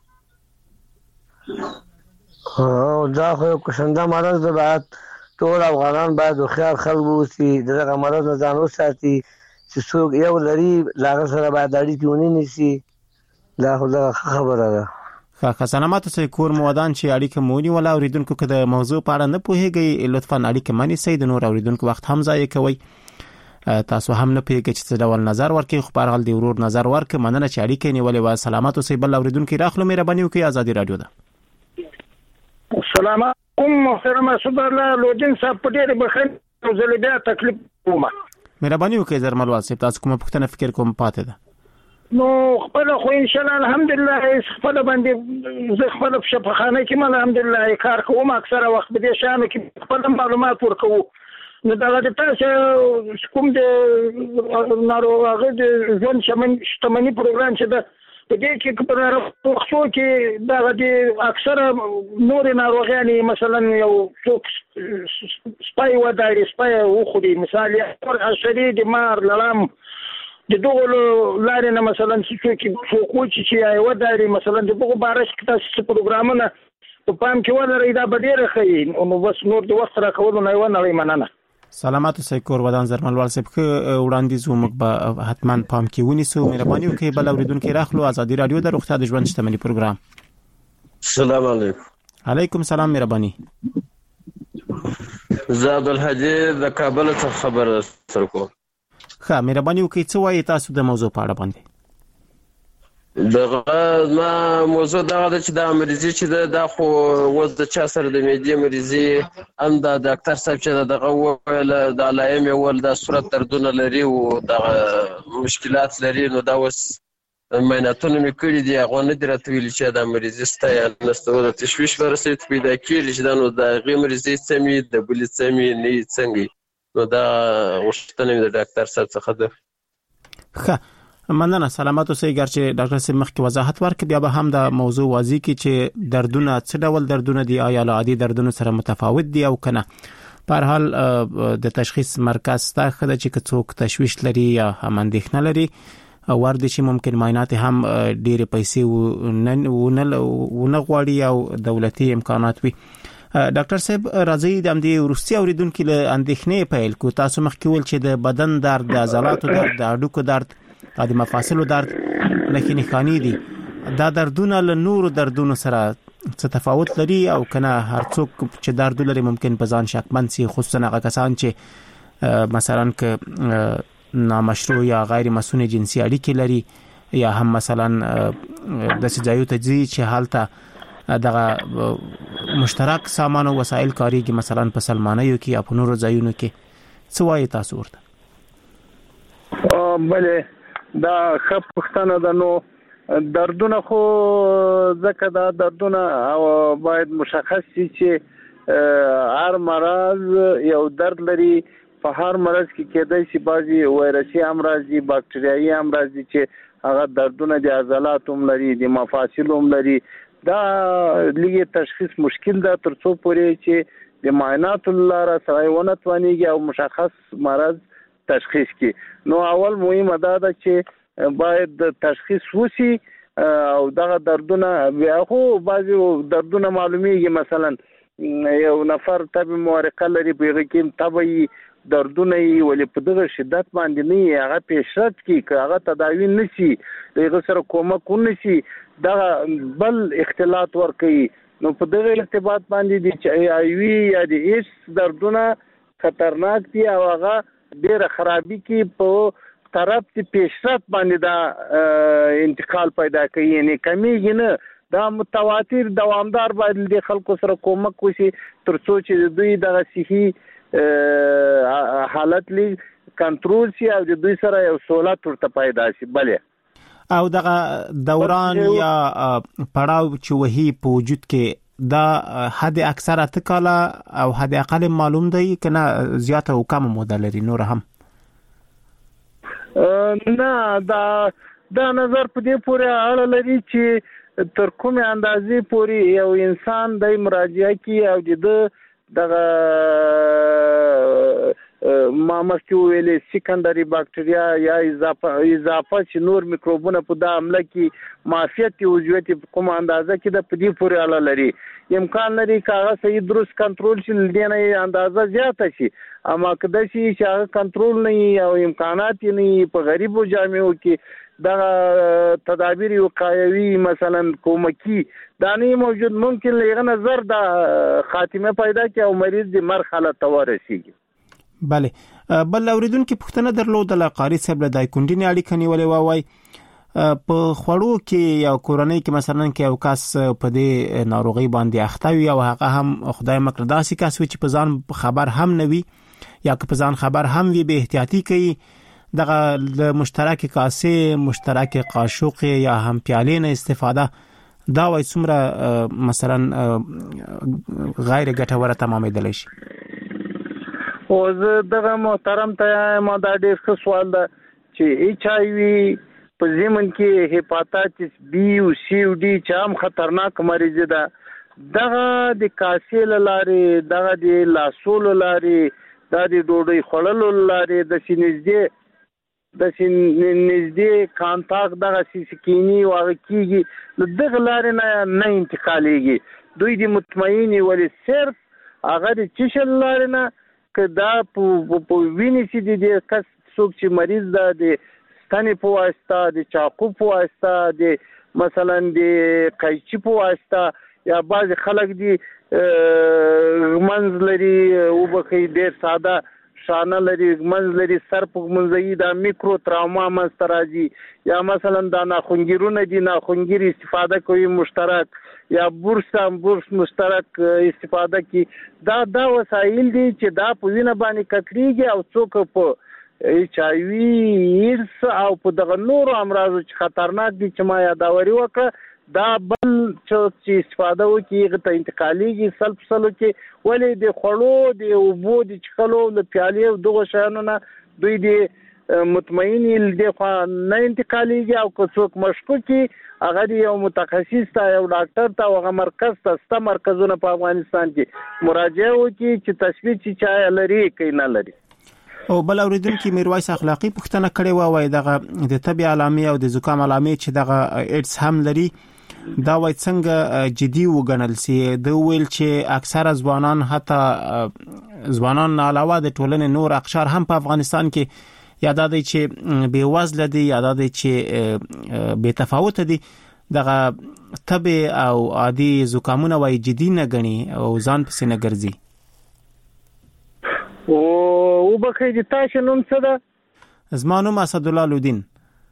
دا خو کوشنده مرز ده، باید ټول افغانان باید خیال خلک وسی دغه مرز نه ځان وساتي چې څوک یو لري لاغه سره باید اړیکې ونیسي. دا خو دا خبره ده. ښه سلامات اوسئ کور مو ودان چې اړیکه مو ونیوله. اوریدونکو که د موضوع په اړه نه پوهیږئ لطفا اړیکه مه نیسئ، د نور اوریدونکو وخت هم ضایع کوئ. تاسو هم نه پوهیږئ چې څه ډول نظر ورکړئ، خو په هر حال د ورور نظر ورکړئ. مننه چې اړیکه یې نیولې وه. سلامات اوسئ. بل اوریدونکي راخلو. مهرباني وکړئ، ازادي راډیو ده. السلام علیکم محترم اسد الله لودین صاحب، په ډېر بخښنه زه بیا تکلیف کوم. مهرباني وکړئ زرملوال صاحب، تاسو کومه پوښتنه فکر کوم پاتې ده؟ نو خپل خو ان شاء الله الحمدلله خپل باندې زه خپل په شفاخانه کې الحمدلله کار کوم، اکثره وخت به دې شانو کې خپل معلومات ورکوم. نو دا د تاسو کوم د ناروغه د ژوند شتمنۍ پروګرام چې ده په دې کې په پښتو کې دا د اکثره نور ناروغیان مثلا یو څوک سپای وداري سپای وخوري، مثال یې حشرې د مار لړم د دغه لارې نه مثلا څوک چې یې وداري مثلا د دغه بارش کې تاسو پروګرامونه په پام کې ولرئ، دا به ډېره ښه وي. نو بس نور د وخت راکولو نه یې ونه مننه. سلامات اوسئ کور ودان زرملوال صاحب، ښه وړاندیز موږ به حتما پام کې ونیسو. مهرباني وکړئ بل اوریدونکي راخلو. ازادي راډیو د روغتیا د ژوند شتمنۍ پروګرام. السلام علیکم. علیکم السلام. مهرباني. زه عبدالحجی د کابل څخه خبر سره کوم. ښه مهرباني وکړئ څه وایي تاسو د موضوع په اړه باندې؟ دغه ما موضوع دا ده چې دا مریضي چې دا خو وز د چا سره د معدې مریضي هم د ډاکټر صاحب چې دغه ویل د علائم ول د صورت دردونه لري او د مشکلات لري. نو دا وس میناتونه مې کړي دي، هغه نه درته ویل چې دا مریضي ستا یا نستو د تشویش ورسېد پیدا کیږي چې دا نو د غي مریضي سمي د بل سمي نه څنګه. نو دا غوښتنه د ډاکټر صاحب څخه ده. ښه مننه. سلامات اوسئ. ګرچې ډاکټر صاحب مخکې وضاحت ورکړ، بیا به هم د موضوع واضح کړي چې دردونه څه ډول دردونه دي، آیا له عادي دردونو سره متفاوت دي او کنه. په هر حال د تشخیص مرکز ته خدای چې څوک تشویش لري یا هم اندېښنه لري ورته چې ممکن معاینات هم ډېر پیسې ونه غواړي او دولتي امکانات وي. ډاکټر صاحب راځي د دې روسي اوریدونکو له اندېښنې پیل کو. تاسو مخکې ویل چې د بدن درد، د عضلاتو درد، د هډوکو درد، د مفاصلو درد نښانې دي. دا دردونه له نورو دردونو سره څه تفاوت لري او کنه هر څوک چې درد لري ممکن په ځان شکمن سي، خصوصا هغه کسان چې مثلا ک نامشروع یا غیر مسؤل جنسي اړیکې لري یا هم مثلا د سجایو تجزیه چې حالته دغه مشترک سامان او وسایل کاریږي مثلا په سلمانیو کې یا په نورو ځایونو کې. څه وایي تاسو ورته؟ بله دا ښه پوښتنه ده. نو دردونه خو ځکه دا دردونه او باید مشخص شي چې هر مرض یو درد لري. په هر مرض کې کېدای شي بعضي وایرسي امراض دي، باکټریایي امراض دي چې هغه دردونه د عضلات هم لري، د مفاصل هم لري. دا لږه تشخیص مشکل ده تر څو پورې چې د معایناتو لاره سره ونه توانيږي او مشخص مرض تشخیص کی. نو اول مهمه ده چې باید تشخیص وسی او دغه دردونه بیا خو بعضي دردونه معلومیږي. مثلا یو نفر طب مورقه لري په کې طبي دردونه یې ولې په دغه شدت باندې نه هغه پیشرفت کی هغه تداوی نشي دغه سره کومک ونشي دا بل اختلاط ور کوي. نو په دغه ارتباط باندې د ای وی یا د ایس دردونه خطرناک دي او هغه ډیره خرابي کی په طرف ته پیشرفت باندې دا انتقال پیدا کوي. یعنی کمیږي نه، دا متواتر دوامدار باید د خلکو سره کومک وشي تر څو چې دوی دغه صحي حالت لی کنټرول شي او د دوی سره یو سہولت ورته پیدا شي. بله او دغه دوران یا پړاو چې وਹੀ په وجود کې دا حد اکثر اتکاله او حد اقل معلوم دی کنه زیاته او کم موده لري نور هم؟ نه دا نظر په دې پورې اړه لري چې تر کومه اندازې پورې یو انسان د مراجعه کوي او دغه ما مخکې ویلې سیکنډري باکټریا یا اضافه چې نور میکروبونه په دا عمله کې معافیت عضویت کوم اندازه کې د په دې پورې اړه لري. امکان لري چې هغه صحیح درست کنټرول شي لدینه اندازه زیاته شي، اما کله چې هغه کنټرول نه او امکانات نه په غریبو جامعو کې دا تدابیر وقایوي مثلا کومکی دا نه موجود، ممکن لغه نظر د خاتمه پیدا کوي او مریض د مرګ حالت ته ورسیږي. بله بل اوریدونکو پوښتنه درلوده قاری صاحب له دایکونډینی اړیکه نیولې وای په خوړو کې یا کورنۍ کې مثلا کې یو کس په دې ناروغي باندې اخته وي او هغه هم خدای مکړه داسې کس وي چې په ځان خبر هم نه وي یا که په ځان خبر هم وي به احتیاطي کوي دغه مشترک کاسه مشترک قاشق یا هم پیالې نه استفاده دا وای څومره مثلا غیر ګټوره تمامېدل شي. او زه دغه محترم ته ما دا ډېر ښه سوال ده چې ایچ آی وی په زمن کې هپاتایتس بی او سی او ډي چې هم خطرناک مریض ده، دغه د کاسې لارې دغه د لاسول لارې دا د ډوډۍ خړلو لارې د نږدې کانټاکټ دغه سکینی واقعي دغه لارې نه انتقالېږي. دوی د مطمئنی ولې صرف هغه د چشل لارې نه که دا په وینې چې د کس څوک چې مریض ده د ستنې په واسطه د چاقو په واسطه د مثلا د قیچي په واسطه یا بعض خلک دي منځ لري وبخي ډېر ساده شانه لري منځ لري سر په منځي دا میکرو تراما منځ راځي یا مثلا دا ناخونګیرونه دي ناخونګیر استفاده کوي مشترک یا بورس مشترک استفاده کوي دا وسایل دي چې دا په وینه باندې ککړيږي او څوک په ایچ آی وی ایډز او په دغه نورو امراضو چې خطرناک دي چې ما یادوري وکړه دا بل چې استفاده وکړي غته انتقاليږي سلو کې ولې د خړو د اوبو د چخلو د پیالې او دغه شانو نه دوی د مطمئنی د خوا نه انتقاليږي او که څوک مشکوکي هغه یو متخصص ته یو ډاکټر ته هغه مرکز ته ست مرکزونه په افغانستان کې مراجعه وکړي چې تشخیص چا لري کې نه لري. او بل اوریدونکو میرویس اخلاقی پوښتنه کړې وای دغه د طبي علامې او د زکام علامې چې دغه ایډز هم لري دا وای څنګه جدي وګڼل سي. د ویل چې اکثر ځوانان حتی ځوانان علاوه د ټولنې نور اقشار هم په افغانستان کې یا د دې چې بې وزله دي یا د دې چې بې تفاوت دي دغه طبي او عادي زکامونه وای جدي نه غني او ځان پسې نه ګرځي. او بخیر دي تاسو نوم څه ده؟ زما نوم اسد الله لودین.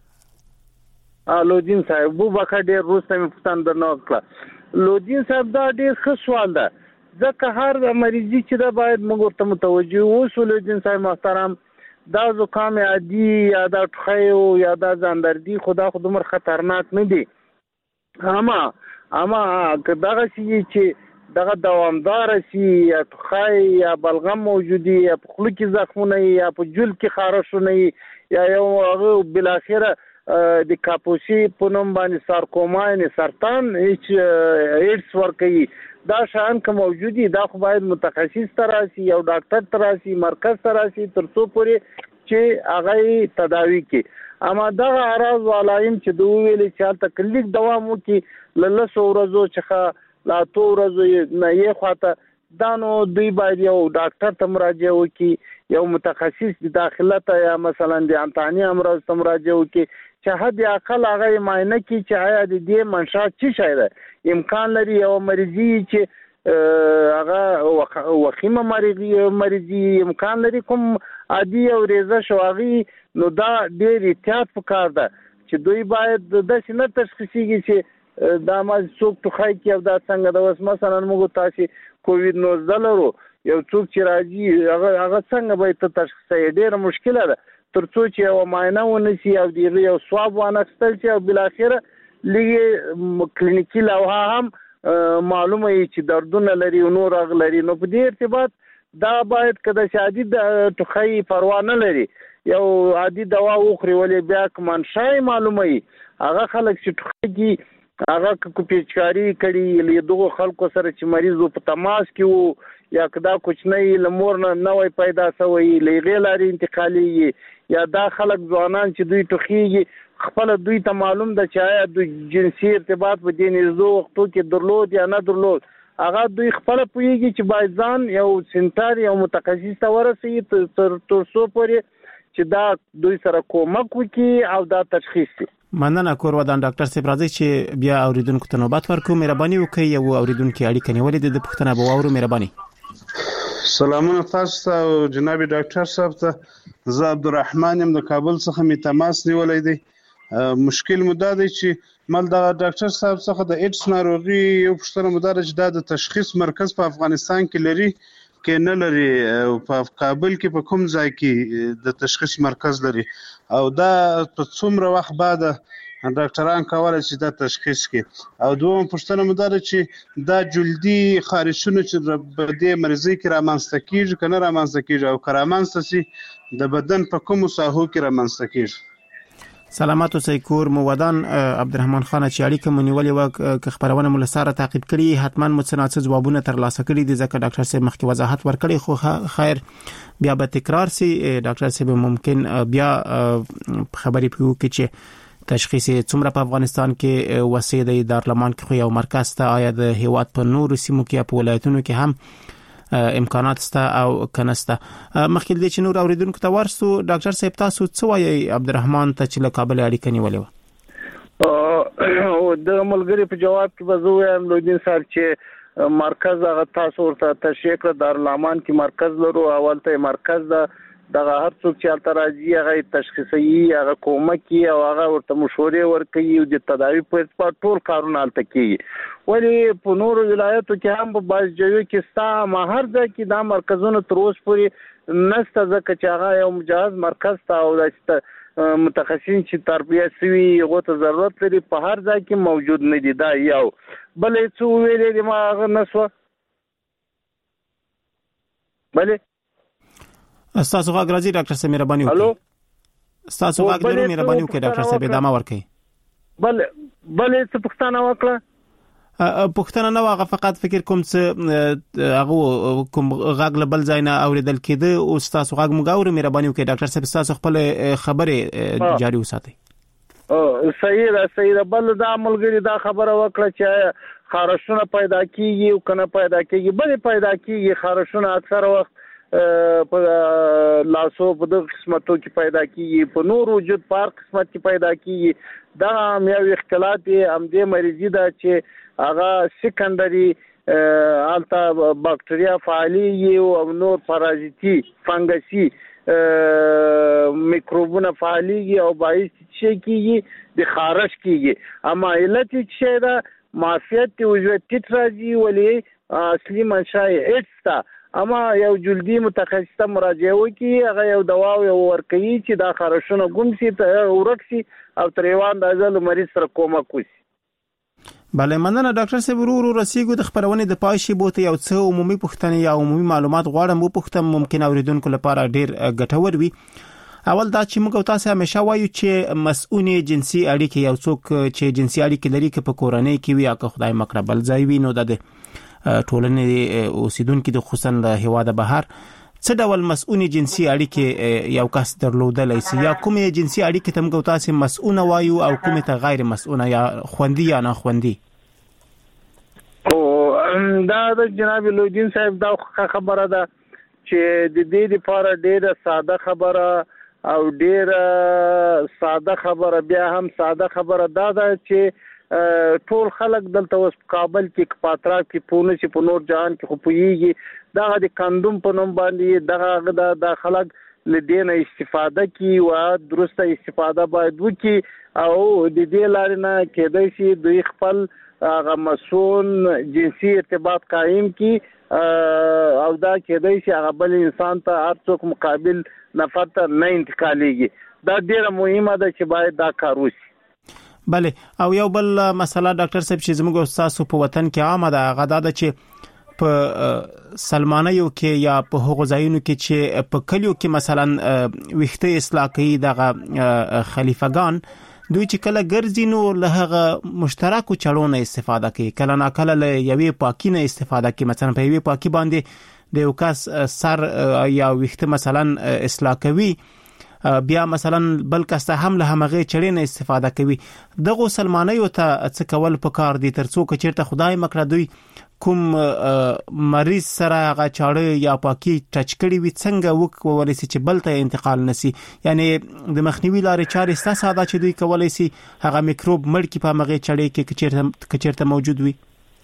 لودین صاحب بو بخیر ډیر روسته مې پوښتنه درنه وکړه. لودین صاحب دا ډیر ښه سوال ده ځکه هر مریضي چې دا باید موږ ورته متوجه اوسو. لودین صاحب محترم دا زکام عادي یا دا ټخیو یا دا ځاندردي خدا خودمر خطرناک نه دي، اما که دغه شي چې دغه دوامدار شي یا ټخی یا بلغم موجودي یا په خلو کې زخمونه یا په جلد کې خارشونه یا یو هغه بل اخره د کاپوسی په نوم باندې سارکوما یعنی سرطان ایډز ورکوي دا شان که موجودي دا خو باید متخصص تراسي یو ډاکټر تراسي مرکز تراسي ترڅو پورې چې هغه تداوی کوي. اما دغه اعراض او علائم چې دوی ویلي چې تکلیف دوام وکړي لږ ورځو څخه لا تو ورځو نه یې خواته دانو دوی باید یو ډاکټر ته مراجعه وکړي یو متخصص د داخله ته یا مثلا د انتاني امراض ته مراجعه وکړي چې حد اقل هغه معاینه کوي چې آیا د دې منشأ څه شی ده. امکان لري یو مریضي چې هغه وخیمه مریضي امکان لري کوم عادي او ریزه شواغي نو دا ډېر احتیاط پکار ده چې دوی باید د سینه تشخیصيږي چې دا ما څوک ټوخی کې او دا څنګه د وس مثلا موږ تاسو کووډ 19 لرو یو څوک چې راځي هغه څنګه به تشخیص ډېر مشکله ده ترڅو چې یو معاینه ونشي او دیغه یو سواب وانخستل چې او بل اخره لږه کلینیکي لوحه هم معلومه وي چې دردونه لري او نور غلري. نو په دې ارتباط دا باید کده شادي د ټوخی پروا نه لري یو عادي دوا وخوري ولې بیا کمنشای معلومه هغه خلک چې ټوخي هغه کو پیچکاری کړي لیدو خلکو سره چې مریض په تماس کې وو یا کدا کوچنی لمور نه نوې پیدا شوی لېغې لاري انتقالي یا دا خلک ځوانان چې دوی ټوخي خپل دوی ته معلوم ده چې آیا د جنسي ارتباط په دې نږدې وختو کې درلود یا نه درلود هغه دوی خپل پوېږي چې باید ځان یو سنټر یو متخصص ته ورسي تر څو پورې چې دا دوی سره کومک وکړي او دا تشخیص شي. مننه کور ودان ډاکټر صاحب راځي چې بیا اوریدونکو ته نوبت ورکړو. مهرباني وکړئ یو اوریدونکو اړیکه نیولې د پښتنه بواورو. مهرباني. سلامونه تاسو ته جناب ډاکټر صاحب ته. زه عبدالرحمن يم د کابل څخه می تماس نیولې دی. مشکل مو دا دی چې مل د ډاکټر صاحب څخه د ایډز ناروغي یو پښتنه مدارج د تشخیص مرکز په افغانستان کې لري کې نه لري په کابل کې په کوم ځای کې د تشخیص مرکز لري او دا په څومره وخت بعد ډاکټران کولای شي دا تشخیص کړي او دوم پښتنه مدار چې دا جلدي خارشونه چې په دې مریضي کې رامنځته کیږي کنه رامنځته کیږي او کرامنځته سي د بدن په کوم ساحو کې رامنځته کیږي. سلامات اوسئ کور مو ودان. عبدالرحمن خان چې اړیکه مو نیولې و خبرونه مو لساره تعقیب کړي حتما مو څه جوابونه ترلاسه کړي دي ځکه ډاکټر صاحب مخکې وضاحت ورکړي خو خیر بیا به تکرار سي. ډاکټر صاحب ممکن بیا خبرې پیو کې چې تشخیص څومره په افغانستان کې وسیده دارالمان کې خو یو مرکز ته آیا د هیواد په نورو سیمو کې په ولایتونو کې هم امکانات سته او کنسته. مخکې د چنور اوریدونکو ته ورسو ډاکټر صاحب تاسو څه وایي عبدالرحمن ته چې له کابل اړیکه نیولې و د ملګری په جواب کې به زه وایم لودین صاحب چې مرکز هغه تاسو ورته تشریح کړ دارالمان کې مرکز لرو اول ته مرکز دغه هر څوک چې الته راځي هغه تشخیصي هغه کومکی او هغه ورته مشورې ورکوي او د تداوی په ټول کارونه الته کوي. ولی په نورو ولایتو کې هم په باز ځایو کې ستا مهر ځای کې دا مرکزونه تر اوسه پورې نشته ځکه چې هغه یو مجهز مرکز ته او د متخصصین چې تربیه سوي هغه ته ضرورت لري په هر ځای کې موجود نه دي. دا یو بل څه ویلې دي ما هغه نسوه بلې استاسو غاګ راځي ډاکټر صاحب مهرباني وکړئ. استاسو غاګ له مهرباني وکړئ ډاکټر صاحب ادامه ورکړئ. بل څه پښتنه وکړه پښتنه نه واغه فقط فکر کوم څه هغه کوم غاګ له بل ځای نه اوریدل کېده او استاسو غاګ مګاور مهرباني وکړئ ډاکټر صاحب استاسو خپل خبره جاری وساتئ. صحیح بل دا ملګری دا خبره وکړه چې خارشونه پیدا کیږي او کنه پیدا کیږي بل پیدا کیږي خارشونه اکثر وخت په لاسو په دغه قسمتو کې پیدا کیږي په نور وجود پر قسمت کې پیدا کیږي دا یو اختلاط هم دې مریضي دا چې هغه سیکنډري التا باکټریا فعالي او نور پارازیتي فنګسي میکروبونه فعالي او باعث شي کیږي د خارش کیږي اما علت چې دا معافیت وجود تټراجي ولې اصلي منشأ ایډز تا اما یو جلدی متخصص ته مراجعه وکي هغه یو دوا او ورکوي چې دا خارشونه ګم شي ته ورکسي او تریوان د ازل مریض سره کومک وشي. بله مننه ډاکټر صاحب ورو رسیدو د خبرونه د پایشي بوته یو څه عمومي پوښتنه یا عمومي معلومات غواړم وو پوښتم ممکن اوریدونکو لپاره ډیر ګټور وي. اول دا چې موږ تاسو همیشه وایو چې مسؤل جنسي اړیکې یو څوک چې جنسي اړیکې لري کې په کورنۍ کې وي یا که خدای مقربل ځای وي نو د ټولنې اوسیدونکو د خصوصا د هواده بهر څه ډول مسؤل جنسي اړیکې یو کس درلودلای شي یا کومه جنسي اړیکې تم موږ تاسو مسؤل وایو او کومه ته غیر مسؤل یا خوندي یا نه خوندي. او دا د جناب لودین صاحب دا خبره ده چې د دې لپاره ډیره ساده خبره او ډیره ساده خبره بیا هم ساده خبره دا ده چې ټول خلک دلته اوس کابل کې پاترا کې پونه چې په نور جهان کې خو پويږي دا د کاندوم په نوم باندې دغه د خلک لدینه استفاده کی او درسته استفاده باید وکي او د دې لارې نه کېدای شي دوی خپل هغه مسون جنسي ارتباط قائم کی او دا کېدای شي هغه بل انسان ته هر څوک مقابل نفرت نه انتقالېږي. دا ډیره مهمه ده چې باید دا کار وشي. بله او یو بل مسله ډاکټر صاحب چې زموږ استاد په وطن کې عامه ده غدا ده چې په سلمانیو کې یا په هغو ځایونو کې چې په کلیو کې مثلا ویښته اصلاح کوي دغه خلیفګان دوی چې کله ګرځي نو له هغه مشترکو چړونو استفاده کوي، کله نا کله له یوې پاکي نه استفاده کوي، مثلا په یوې پاکي باندې د یو کس سر یا ویښته مثلا اصلاح کوي، بیا مثلا بل کس ته هم له همغه چړې نه استفاده کوي. دغه سلمانیو ته څه کول پکار دي ترڅو چې چیرته خدای مکړه دوی کوم مریض سره هغه چاړه یا پاکي ټچ کړي وي څنګه وکولای شي چې بل ته انتقال نشي، یعنی د مخنیوي لارې چارې ستاسو دا چې دوی کولای شي هغه میکروب مړ کی په مغه چړې کې چیرته موجود وي.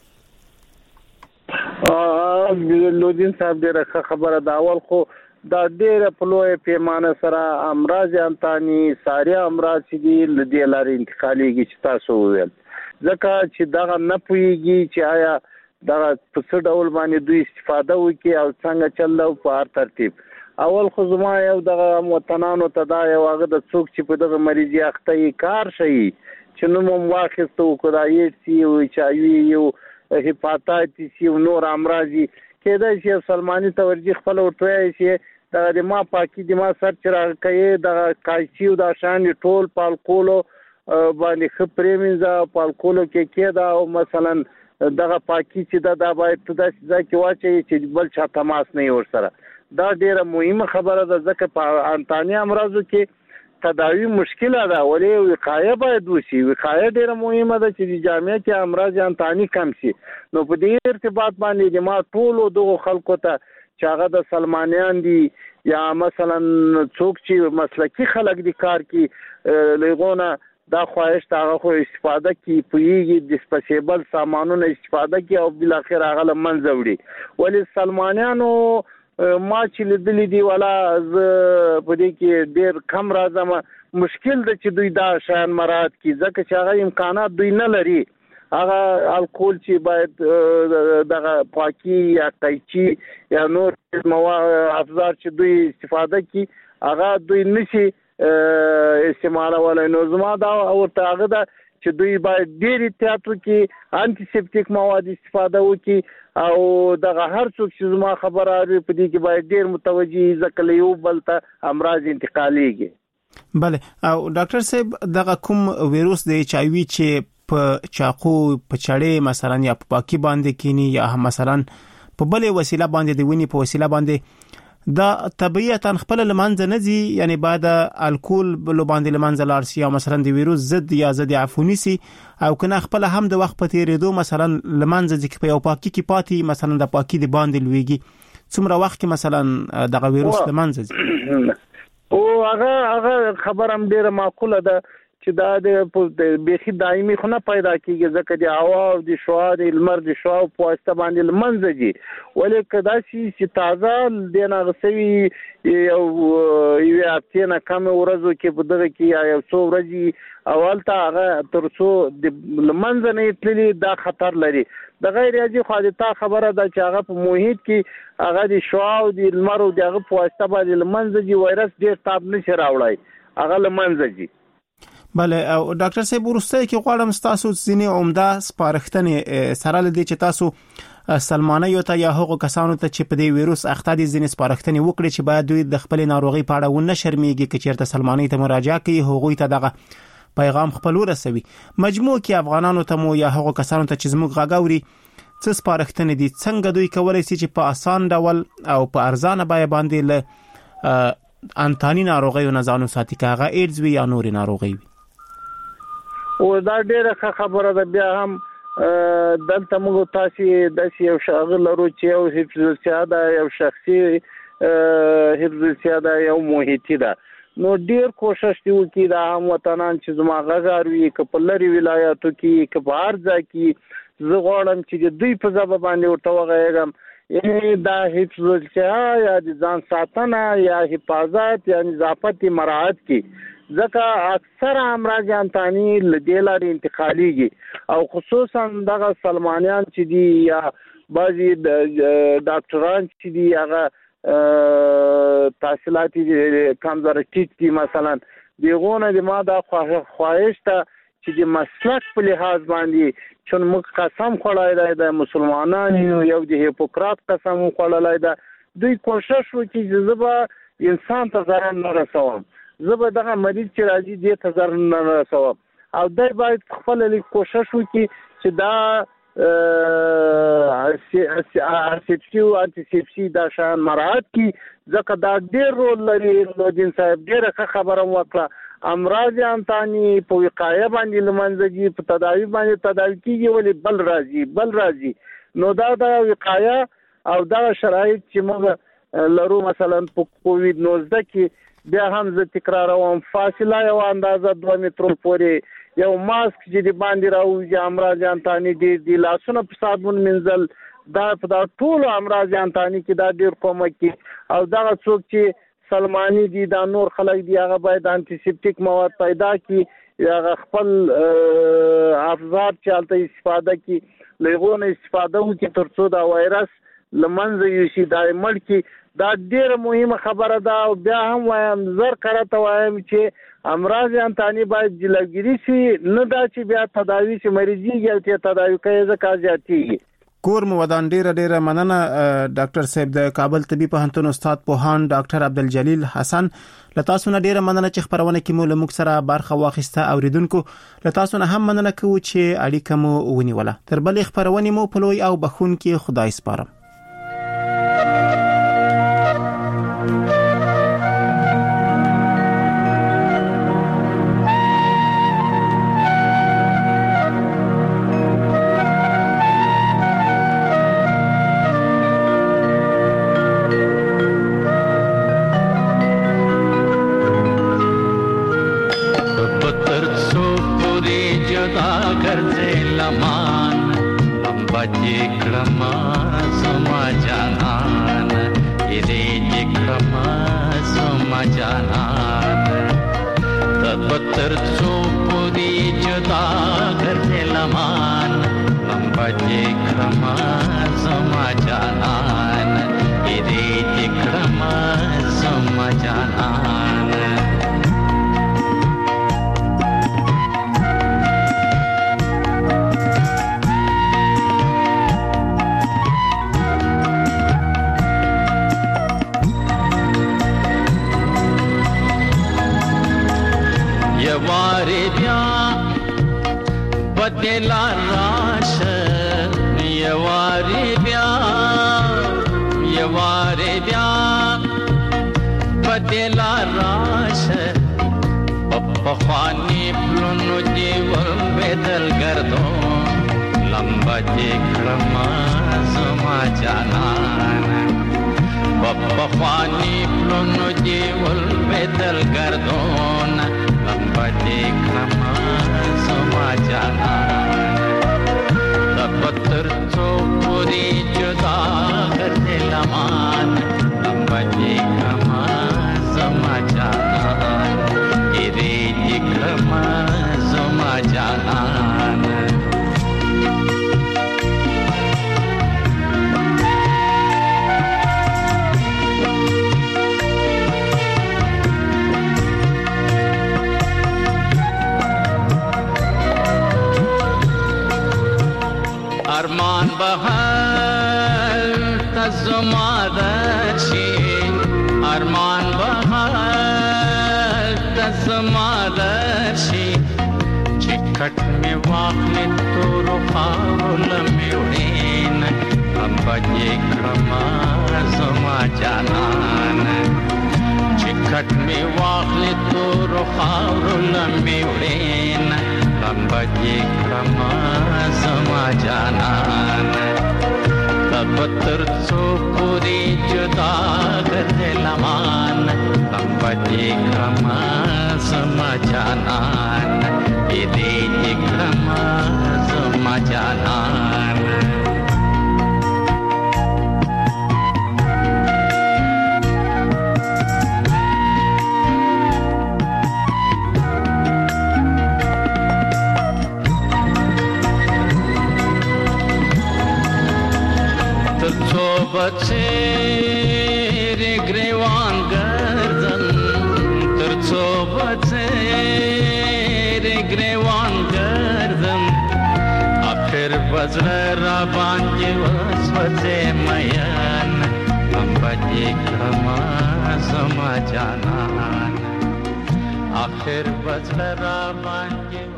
لودین صاحب ډیره خبره دا اول خو دا ډیره په لوی پیمانه سره امراض انتاني ساري امراض دي لدی لارې انتقاليږي چې تاسو ویل، ځکه چې دا نه پويږي چې آیا دا په څه ډول باندې دوی استفاده وکړي او څنګه چلو په هر ترتیب. اول خو زما یو دغه وطنانو ته دا یو هغه د څوک چې په دغه مریضي اخته یې کار شي چې نو مو واخیستو کړای شي او چې یو هپاتایتس یو نور امراضي کېدای شي سلماني تورجی خپل ورته شي دا د ما پاکي د ما سر چر کوي دا کایسیو دا شان ټول پالکولو باندې خپرېمنځه پالکولو کې دا او مثلا دغه پاکي چې دا باید په داسې ځای کې واچي چې بل چا تماس نه ور سره. دا ډیره مهمه خبره ده ځکه په انتاني امراضو کې تداوی مشکله ده، ولې وقایه باید وشي. وقایه ډیره مهمه ده چې د جامعه کې امراض انتاني کم شي. نو په دې ارتباط باندې ما ټول دغه خلکو ته چې هغه د سلمانیان دي یا مثلا څوک چې مسلکی خلک دي کار کې لغونه دا خواهش هغه خو استفاده کی پویږي ډسپوزیبل سامانونو استفاده کی او بل اخر هغه لمنځه وړي. ولی سلمانیانو ما چې لیدلې دی ولا په دې کې ډېر کم راځم، مشکل ده چې دوی دا شان مراد کی ځکه چې هغه امکانات دوی نه لري. هغه الکول چې باید دغه پاکي یا قیچي یا نور مواد افزار چې دوی استفاده کی هغه دوی نشي استعمال ولا نو زما دا ورته هغه دا چې دوی باید ډېر احتیاط وکړي، انټي سیپټیک مواد استفاده وکړي او دغه هر څوک چې زما خبره اوري په دې کې باید ډېر متوجي ځکه یو بل ته امراض انتقاليږي. بله او ډاکټر صاحب دغه کوم ویروس د ایچ آی وی چې په چاقو په چړې مثلا یا په پاکي باندې کینی یا مثلا په بلې وسیله باندې د ونی په وسیله باندې دا طبيعتا خپل لمنځه نه ځي، یعنی بعد الکول بل باندې لمنځه لارسي او مثلا د ویروس ضد یا ضد عفونی سي او کنه خپل هم د وخت په تیریدو مثلا لمنځه ځي په یو پاکي کې پاتې مثلا د پاکي د باندې لويږي څومره وخت کې مثلا دغه ویروس لمنځه ځي. او هغه خبر هم ډیره معقوله ده چې دا د بيخي دایمي خو نه پیدا کیږي ځکه د هوا او د شعاع د لمر د شعاع په واسطه باندې لمنځي، ولې کدا چې تازه د ناغسوي یو هفته نه کم ورځو کې په دغه کې یو څو ورځې اول ته هغه ترڅو د لمنځ نه تللی دا خطر لري. د غیر عادي حادثه خبره ده چې هغه په محیط کې هغه د شعاع او د لمر او دغه په واسطه باندې لمنځي وایرس ډیر تاب نشي راوړای هغه لمنځي. بله او ډاکټر صاحب ورسته کې غواړم تاسو ځینې عمده سپارښتنې سره لدی چې تاسو سلمانیو ته یا هغو کسانو ته چې په دې ویروس اخته دي ځینې سپارښتنې وکړي چې باید دوی د خپل ناروغي په اړه ونه شرمېږي چې چیرته سلمانی ته مراجعه کوي هغوی ته دغه پیغام خپل ورسوي. مجموع کې افغانانو ته مو یا هغو کسانو ته چې زموږ غاګوري څه سپارښتنې دي څنګه دوی کولای شي چې په آسان ډول او په ارزانه بیه باندې له انتاني ناروغیو نه ځان وساتي که هغه ایډز وي یا نورې ناروغۍ وي. او دا ډیره خبره ده. بیا هم دلته موږ تاسو د یو شاغل لرو چې یو حفظ سیاده یو شخصي حفظ سیاده یو محیطي ده، نو ډیر کوشش دی وکړي دا هم وطنان چې زما غزاروي کپلري ولایتو کې کبار ځای کې زه غواړم چې دوی په ځبه باندې ورته وغږم یعنی دا حفظ سیاده یا د ځان ساتنه یا حفاظت یا نظافت مراعات کې ځکه اکثر امراض انتاني لدیلار انتقاليږي او خصوصا دغه سلمانیان چې دي یا بعضي ډاکټران چې دي هغه تحصیلاتي کمزوري دي مثلا دیغونه د ما دا خواهش ته چې د مسلک په لحاظ باندې چې موږ قسم خوړای دی د مسلمانانو یو د هیپوکرات قسم خوړلای دی دوی کوشش وکړي چې زبا انسان ته ضرر نه رسوم زبا دغه مریض چې راځي دې ته ضرر نه رسوم او دای باید خپل لیک کوشش وکړي چې دا سیفټي او انټي سیفټي دا شان مراعات کی ځکه دا ډېر رول لري نو دین صاحب ډېر خبره وکړه امراض انتانی په وقایه باندې لمنځي په تداوی باندې تداوی کیږي ولې بل راځي نو دا د وقایه او دا شرایط چې موږ لرو مثلا په کووډ 19 کې بیا هم زه تکراروم فاصله یو اندازه 2 متر پورې یو ماسک چې د باندې راوځي امراض انتانی دي لاسونه په صابون منزل دا په ټول امراض انتانی کې دا ډیر کومک کی او دا څوک چې سلمانی دي دا نور خلک دي هغه باید انټي سیپټیک مواد پیدا کی هغه خپل افزار چالتہ استفاده کی لغونه استفاده وکړي ترڅو دا وایرس لمنځه یوشي دا مړ کی دا ډیره مهمه خبره ده او بیا هم وایم زر کرته وایم چې امراض انتانی باید جلوگیری شي نه دا چې بیا تداوی شي مریضیږي او تداوی کوي ځکه زیاتیږي کور مو ودان ډیره مننه ډاکټر صاحب د کابل طبي پوهنتون استاد پوهان ډاکټر عبدالجلیل حسن لتاسو نه ډیره مننه چې خبرونه کې مو لمک سره برخه واخیسته اوریدونکو لتاسو نه هم مننه کوم چې اړیکه مو ونیوله تر بل خبرونه مو په لوی او بخون کې خدای سپارم ارمان بهر تزمادشی ارمان بهر تزمادشی چکٹ میں واخلی تو رخاول میوڑین ام بجے کرما زما جانان چکٹ میں واخلی تو رخاول میوڑین بجے کرما زما جانان تب تر سو پوری جدا گتے لمان بجے کرما زما جانان دے کرما زما جانان بچے رے گریوان گردن ترڅو بچے رے گریوان बजल را باندې وسوځې میان پدې کما سما جانان آخر بجل را باندې